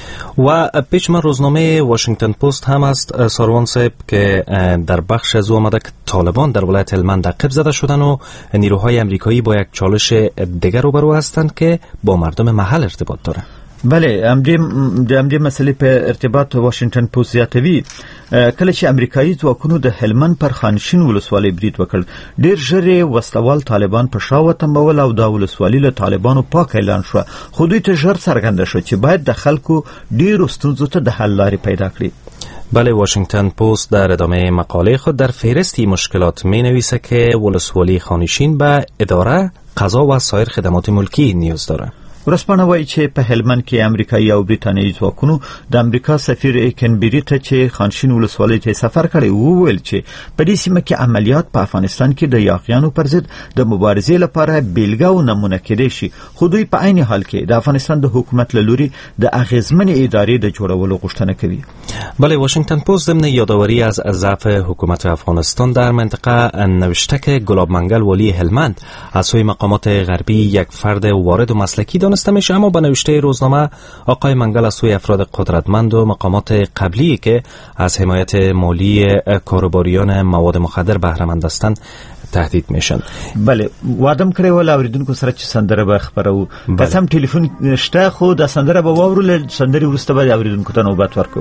و پیشمر روزنامه واشنگتن پست هم است ساروان صاحب که در بخش از او آمده که طالبان در ولایت هلمند عقب زده شدن و نیروهای امریکایی با یک چالش دیگر روبرو هستند که با مردم محل ارتباط داره. بله، امدی د امدی مسلې په ارتباط واشنگتن پوسټ زیاتوي کله چې امریکایي ځواکونو د هلمند پر خانشین ولسوالۍ برید وکړ. ډیر ژر وسلوال طالبان په شا وتمبول او د ولسوالۍ له طالبانو پاک اعلان شو. خو دوی ته ژر څرګنده شو چې باید د خلکو ډیرو ستونزو ته د حل لارې پیدا کړي. بله، واشنگتن پست در ادامه مقاله خود در فهرستی مشکلات می نویسه که ولسوالی خانشین به اداره، قضا و سایر خدمات ملکی نیاز داره. ورځپاڼه وایي چې په هلمند کې امریکایي او بریتانیایي ځواکونو د امریکا سفیر کینبري ته چې خانشین ولسوالۍ ته سفر کړی وویل چې په دې سیمه کې عملیات په افغانستان کې د یاغیانو پر ضد د مبارزې لپاره بیلګه او نمونه کېدای شي. خو دوی په عین حال کې د افغانستان د حکومت له لوري د اغیزمنې ادارې د جوړولو غوښتنه کوي. بله، واشنگتن پست ضمن یادآوری از ضعف حکومت افغانستان در منطقه نوشته که گلاب منگل والی هلمند از سوی مقامات غربی یک فرد وارد و مسلکی دانسته میشه، اما به نوشته روزنامه آقای منگل از سوی افراد قدرتمند و مقامات قبلی که از حمایت مالی کاروباریان مواد مخدر بهره مند هستند تهدید میشن. بله، وادم کړی ول اوریدونکو سره چې سندره به خبرو قسم ټلیفون شته خو د سندره به واورل سندري ورسته به اوریدونکو ته نوبت ورکو.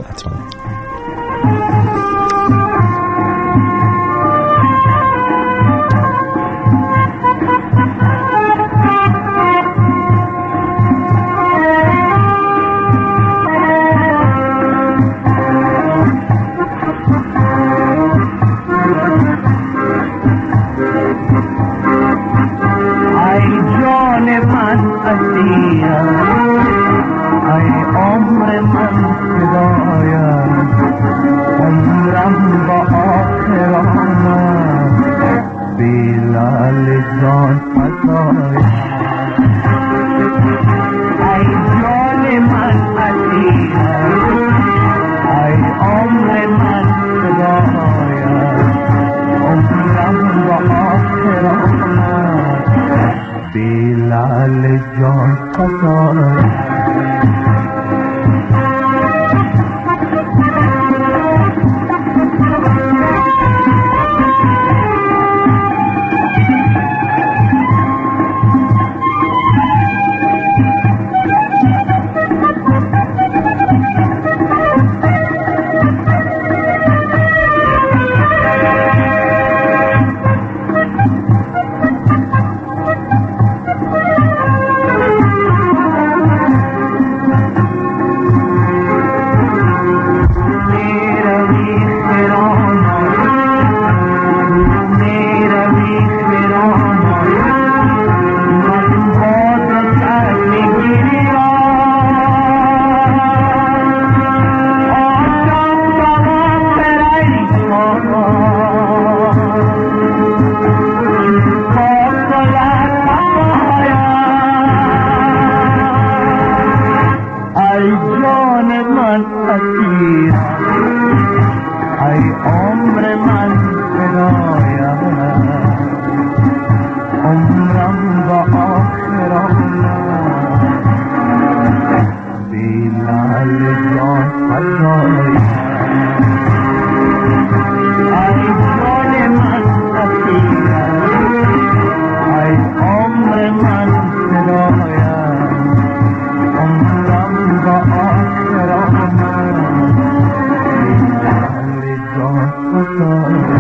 جان من اسیر ای عمر من فدایا عمرم با آخرم بیلال جان فدایا ای جان من اسیر ای عمر من فدایا عمرم با آخرم بیلال جان فدایا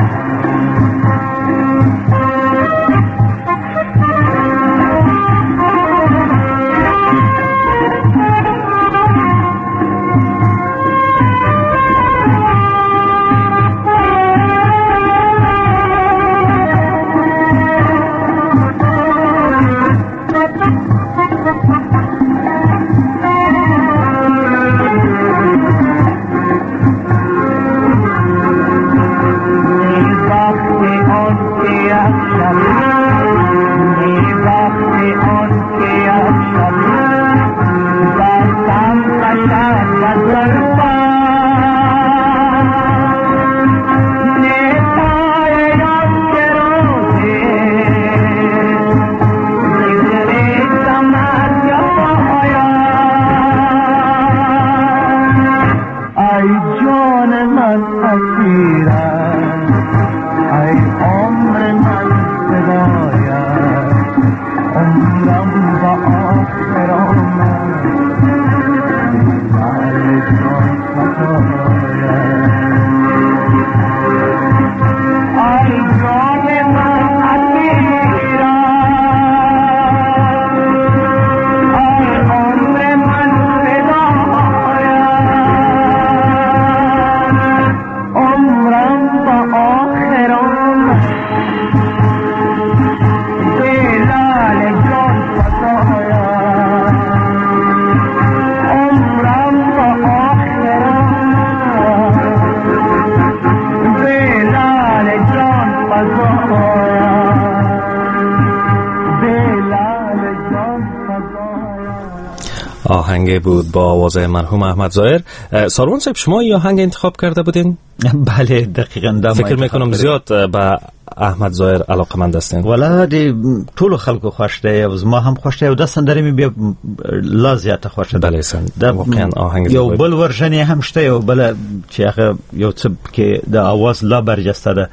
آهنگ بود با آواز مرحوم احمد ظاهر. ساروان صاحب شما یا آهنگ انتخاب کرده بودین؟ بله دقیقاً. فکر میکنم زیاد به احمد ظاهر علاقمند هستین. والا دی ټول خلکو خوښ دی او ما هم خوښ دی او د سندرې می بیا لا زیاته خوښ ده. بله سن واقعا آهنگ یو بل ورژن هم شته یو بل چې هغه یو څه کې د आवाज لا برجسته ده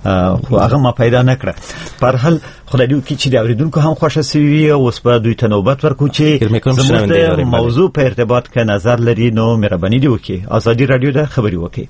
خو هغه ما پیدا نکړه. پر حال خدای دې وکړي چې د اوریدونکو هم خوښه شي او اوس په دوی ته نوبت ورکو چې زموږ د موضوع په ارتباط کې نظر لري نو مهرباني دې وکړي ازادي رادیو د خبري وکړي.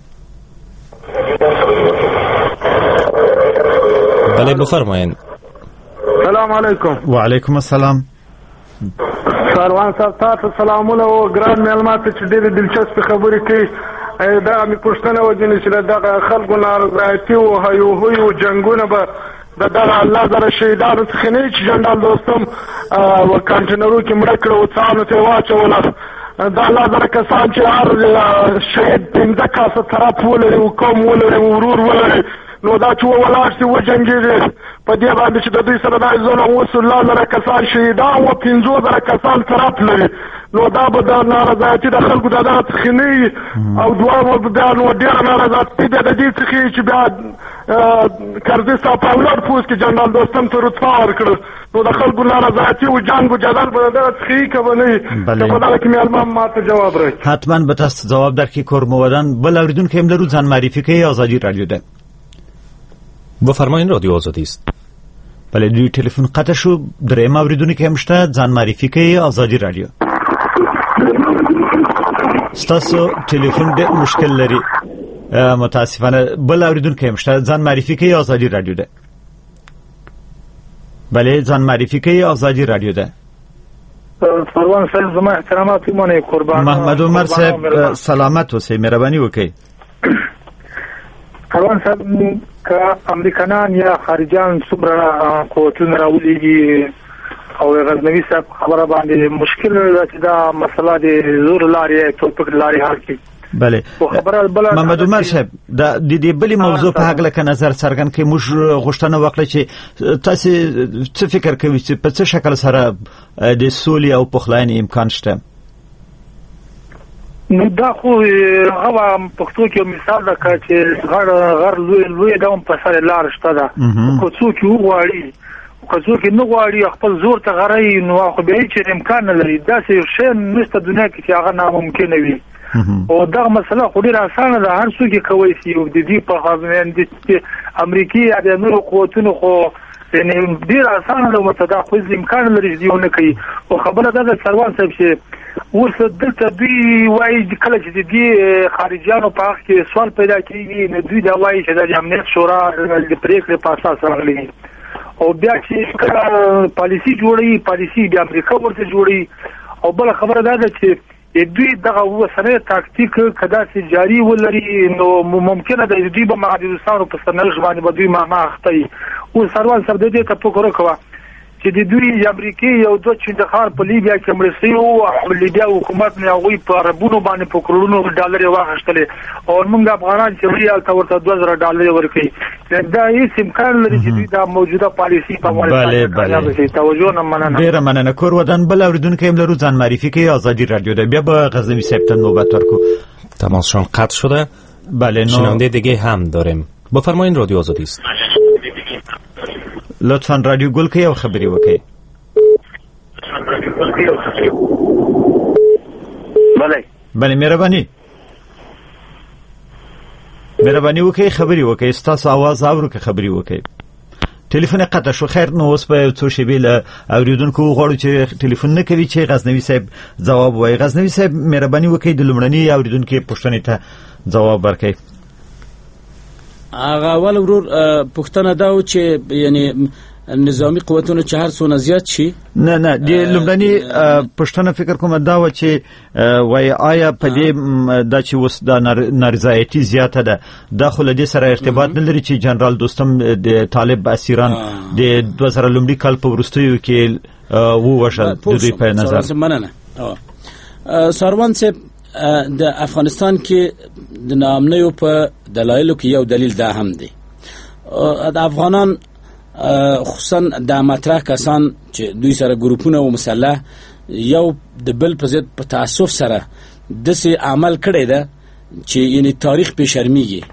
بله بفرمایید. سلام علیکم. وعلیکم السلام. ساروان صاحب تاسو سلامونه او ګران مېلمات چې ډېر دلچسپ خبرې کوي. دا می پښتنه وځي چې دا خلکو نارضایتي او هیو هیو جنگونه به د دغه الله زره شهیدانو څخه نه چې جنرال دوستم و کانټینرو کې مړ کړو څانو ته واچول دا الله زره کسان چې هر شهید پنځه کاسه طرف ولري او قوم ولري ورور ولري نو دا چې ولاړ شي وجنګېږي په دې باندې چې د دوی سره دا زونه اوس الله زره کسان شهیدان او پنځو زره کسان طرف لري نو دا به د نارضایتي د خلکو د دغه څخه نه او دوه بیا نو ډېره نارضایتي بیا د دې څخه چې بیا کرزي صاحب په اولاد پوس کې جنرال دوستم ته رتبه ورکړه نو د خلکو نارضایتي او جنګ و جدل به د دغه څخه که به نه وي که په دغه کې مې المان ما ته جواب راکړي. حتما به تاسو جواب درکړي کورمودن. بل اورېدونکی هم لرو ځان معرفي کوي. ازادي رادیو ده. بفرمایین رادیو آزادی است. بله دوی تلفن قطع شو. دریم اوریدونکی هم شته ځان معرفي کوي. ازادي رادیو. ستاسو تلفن ډېر مشکل لري متاسفانه. بل اوریدونکی هم شته ځان معرفي کوي. ازادي رادیو ده. بله ځان معرفي کوي. ازادي رادیو ده. سروان صاحب زما احترامات ایمانه قربان. محمد عمر صاحب سلامت اوسئ مهرباني وکړئ. سروان صاحب که امریکایان یا خارجان څومره قوتونه راولېږي او غزنوي صاحب خبره باندې مشکل ده چې دا مسله د زور لارې ټوپک لارې حل کړي. بله محمد عمر صاحب د دې بلې موضوع په هکله که نظر څرګند کړئ. موږ غوښتنه وکړه چې تاسو څه فکر کوئ چې په څه شکل سره د سولې او پخلاینې امکان شته؟ نو دا خو هغه پښتو کې مثال ده چې غر غر لوی لوی دا په سره لار شته ده خو څوک یو غواړي که څوک نه غواړي خپل زور ته غړی نو خو به هیڅ امکان نه لري دا څه شی نشته دنیا کې چې هغه ناممکن وي او دا مسله خو ډیره اسانه ده هر څوک کوي چې د دې په خاطر د امریکای د نورو قوتونو خو یعنی ډیره اسانه ده متدا خو امکان لري چې یو نه کوي او خبره ده د سروان صاحب چې ورته دلته دوی وایي کله چې دې خارجيانو په حق کې سوال پیدا کیږي نو دوی دا وایي چې د امنیت شورا د پریکړې په اساس راغلي او بیا چې کله پالیسی جوړي پالیسی د امریکا ورته جوړي او بل خبره ده چې دوی دغه وسنه تاکتیک کدا چې جاری ولري نو ممکنه ده دوی به معاهدوستانو په سرنوشت باندې به دوی ما اخته او سروان سره د دې ته فکر وکړه چې د دوی امریکای یو دوه چندخار په لیبیا کې مړ شي او لیبیا حکومت نه هغوی په عربونو باندې په کروڑونو ډالر واخیستل او موږ افغانان چې ریال ته ورته دوه زره ډالر ورکړي دا هیڅ امکان لري چې دوی دا موجوده پالیسی په افغانستان کې توجه نه مننه ډیره مننه کور ودان بل اوریدونکو هم لرو ځان معرفي کوي آزادی رادیو ده بیا به غزنوی صاحب ته نوبت ورکو تماسشان قطع شده. بله شنونده دیگه هم داریم. بفرمایید رادیو آزادی است. لطفاً رادیو گل که یو خبری وکی بله بله مهربانی مهربانی وکی خبری وکی استاس آواز آورو که خبری وکی تلیفون قطع شو خیر نو اوس په څو شیبې له اوریدونکو غواړو چې تلیفون نه کوي چې غزنوی صاحب ځواب وایي. غزنوی صاحب مهرباني وکړئ د لومړني اوریدونکو پوښتنې ته ځواب ورکړئ. هغه اول ورور پوښتنه دا و چې یعنی نظامی قوتونو چې هر څونه زیات شي نه نه د لومړني پښتنه فکر کوم دا و چې وای آیا په دې د چې وس د نارضایتي زیاته ده د خلدي سره ارتباط نه لري چې جنرال دوستم د طالب اسیران د دوه زره لومړي کال په ورستیو کې وو وشل د دې په نظر مننه سروان صاحب د افغانستان کې د نامنیو په دلایلو کې یو دلیل دا هم دی د افغانان خصوصا د مطرح کسان چې دوی سره ګروپونه او مسلح یو د بل په ضد په تعصب سره داسې عمل کړی ده چې یعنی تاریخ په شرمېږي.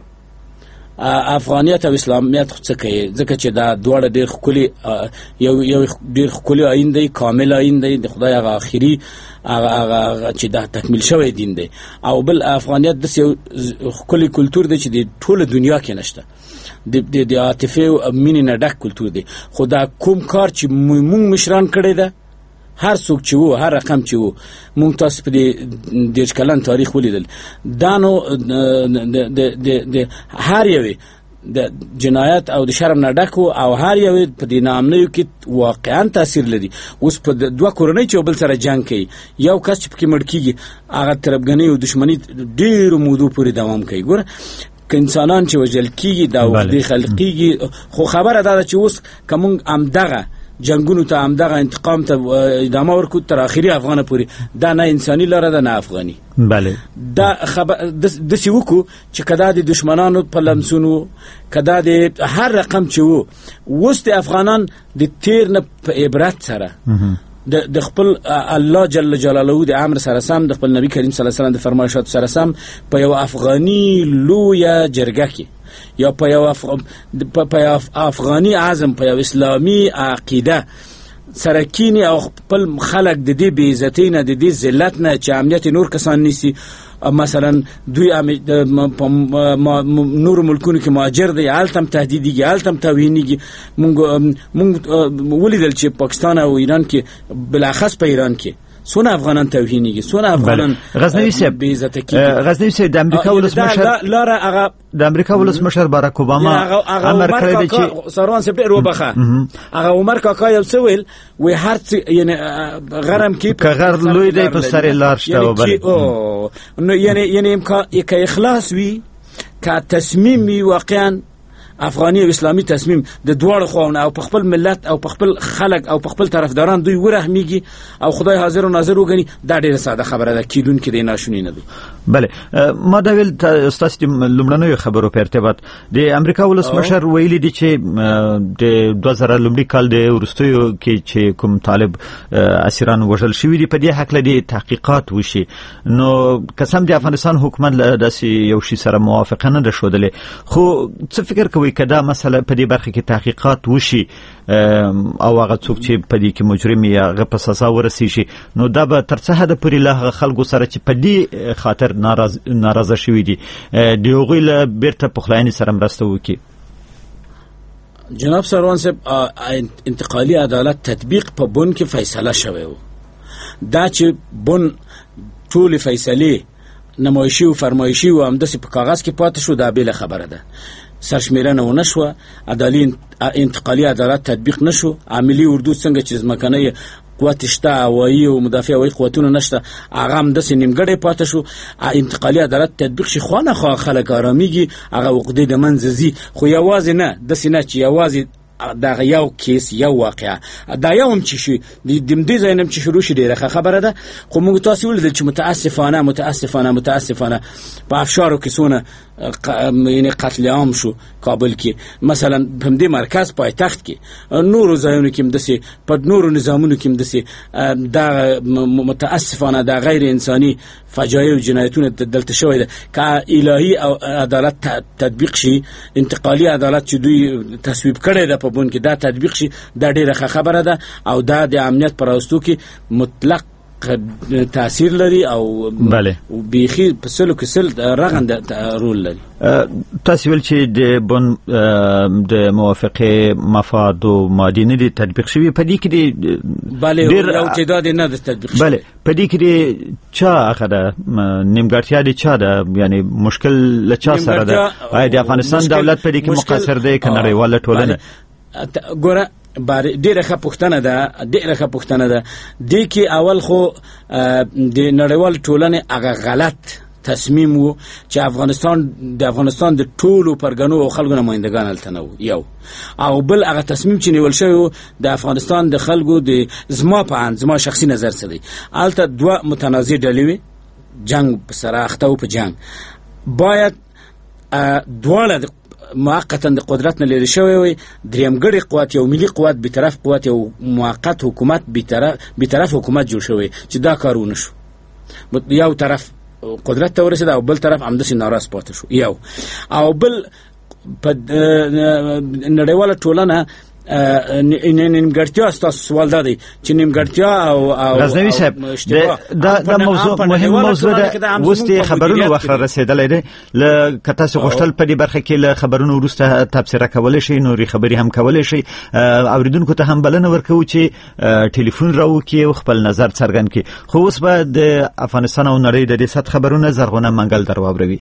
افغانیت او اسلامیت خو څه کوي ځکه چې دا دواړه ډېر ښکلي یو یو ډېر ښکلي آیین دی کامل آیین دی د خدای هغه آخري هغه چې دا تکمیل شوی دین دی او بل افغانیت داسې یو ښکلي کلتور دی چې د ټوله دنیا کې نشته د د عاطفې او مینې نه ډک کلتور دی. خو دا کوم کار چې موږ مشران کړی ده هر څوک چې وو هر رقم چې وو موږ تاسو په دې دیرش کلن تاریخ ولیدل دا نو د د د هر یوې د جنایت او د شرم نه ډک او هر یوې په دې نامنیو کې واقعا تاثیر لري. اوس په دوه کورنۍ چې بل سره جنگ کوي یو کس چې پکې مړ کېږي هغه تربګنۍ او دښمنۍ ډېرو مودو پورې دوام کوي. ګوره که انسانان چې وژل کېږي دا وخت خلقېږي خو خبره دا ده چې اوس که موږ همدغه جنگونو ته همدغه انتقام ته ادامه ورکو تر آخري افغانه پورې دا نه انساني لاره ده نه افغاني. بله دا خبر داسې وکړو چې که دا د دشمنانو په لمسونو که دا د هر رقم چې وو اوس د افغانان د تیر نه په عبرت سره د خپل الله جل جلاله د امر سره سم د خپل نبی کریم صلی الله علیه وسلم د فرمایشات سره سم په یو افغاني لویه جرګه کې یا په یو اف... په افغاني اعظم په یو اسلامي عقیده سره کینی او خپل خلق د دې بې عزتۍ نه د دې ذلت نه چې امنیت نور کسان نیسي مثلا دوی نور ملکونو کې مهاجر دی هلته هم تهدیدېږي هلته هم توهینېږي. مونږ مونږ ولیدل چې پاکستان او ایران کې بلاخص په ایران کې سونه افغانان توهینېږي سونه افغانان غزنوی صاحب بې عزته کېږي. غزنوی صاحب د امریکا ولسمشر لاره هغه د امریکا ولسمشر باراک اوباما امر کړی دی چې سروان صاحب ډېر وبخه هغه عمر کاکا یو څه ویل وی هر څه یعنی غرم کې که غر لوی دی په سر لار شته وبل نو یعنی یعنی که اخلاص وي که تصمیم وي واقعا افغاني او اسلامي تصمیم د دواړو خواونه او په خپل ملت او په خپل خلک او په خپل طرفداران دوی ورحمیږي او خدای حاضر و ناظر وګڼي، دا ډیره ساده خبره ده، کیدونکې دی ناشونی نه دی. بله ما دا ویل ستاسو د لومړنیو خبرو په ارتباط د امریکا ولسمشر ویلي دي چې د دوه زره لومړي کال د وروستیو کې چې کوم طالب اسیران وژل شوي دي په دې هکله د تحقیقات وشي. نو قسم د افغانستان حکومت داسې یو شي سره موافقه نه ده ښودلې، خو څه فکر کوئ که دا مسله په دې برخه کې تحقیقات وشي او هغه څوک چې په دې کې مجرم یا هغه په سزا ورسیږي، نو دا به تر څه حده پورې له هغه خلکو سره چې په دې خاطر ناراض ناراضه شوي دي د هغوی له بیرته پخلاینې سره مرسته وکړي؟ جناب سروان صاحب، انتقالي عدالت تطبیق په بن کې فیصله شوی و. دا چې بن ټولې فیصلې نمایشي او فرمایشي او همداسې په کاغذ کې پاتې شو، دا بله خبره ده. سرشمیرنه ونه شوه، عدالي انتقالي عدالت تطبیق نشو. عاملي اردو څنګه چې ځمکنۍ قوت شته، هوایي او مدافع هوایي قوتونه نشته، هغه همداسې نیمګړی پاتې شو. انتقالي عدالت تطبیق شي، خواخا خلک آرامیږي، هغه عقدې د منځه ځي. خو یوازې نه داسې نه چې یوازې دا یو کیس یو واقعه دا یو هم چې شي د دې ځای نه چې شروع شي ډیره خبره ده. خو موږ تاسو ولیدل چې متاسفانه متاسفانه متاسفانه په افشارو کې څونه یعنی قتل عام شو کابل کې، مثلا په دې مرکز پایتخت کې، نورو ځایونو کې هم داسې په نورو نظامونو کې هم داسې دا متاسفانه دا غیر انساني فجایع او جنایتونه دلته شوی ده. که الهي او عدالت تطبیق شي، انتقالي عدالت چې دوی تصویب کړی ده په بون کې دا تطبیق شي، دا ډیره خبره ده او دا د امنیت پر راستو کې مطلق تاثیر لري او بله بیخي په سلو کې سل رغند رول لري. تاسو ویل چې د بن د موافقه مفاد او مادي نه دي تطبیق شوی، په دې کې دي بله یو تعداد نه د تطبیق شوی، بله په دې کې دي چا اخره نیمګړتیا دي، چا ده یعنی مشکل لچا سره ده؟ آیا د افغانستان دولت په دې کې مقصر دی که نړیواله ټولنه؟ ګوره بار ډیره ښه پوښتنه ده، ډیره ښه پوښتنه ده. دې کې اول خو د نړیوال ټولنې هغه غلط تصمیم وو چې افغانستان د افغانستان د ټولو پرګنو او خلکو نمائندگان هلته نه وو، یو او بل هغه تصمیم چې نیول شوی و د افغانستان د خلکو د زما په اند زما شخصي نظر څه دی، هلته دوه متنازع ډلې وې، جنگ په سره اخته و، په جنگ باید دواړه موقتا د قدرت نه لري شوی وي، دریمګړی قوت یو ملي قوت به طرف قوت یو موقت حکومت به طرف به طرف حکومت جوړ شوی چې دا کارونه شو. یو طرف قدرت ته ورسېد او بل طرف همداسې ناراض پاتې شو، یو او بل په نړیواله ټولنه نیمګړتیا. ستاسو سوال دا دی چې نیمګړتیا او غزنوي صاحب دا دا موضوع مهم موضوع ده، اوس د خبرونو وخت رسیدلی دی. لکه تاسو غوښتل په دې برخه کې له خبرونو وروسته تبصره کولی شئ، نورې خبرې هم کولی شئ، اوریدونکو ته هم بلنه ورکوو چې ټلیفون راوکړي او خپل نظر څرګند کړي. خو اوس به د افغانستان او نړۍ د دې سطح خبرونه زرغونه منګل در واوروي.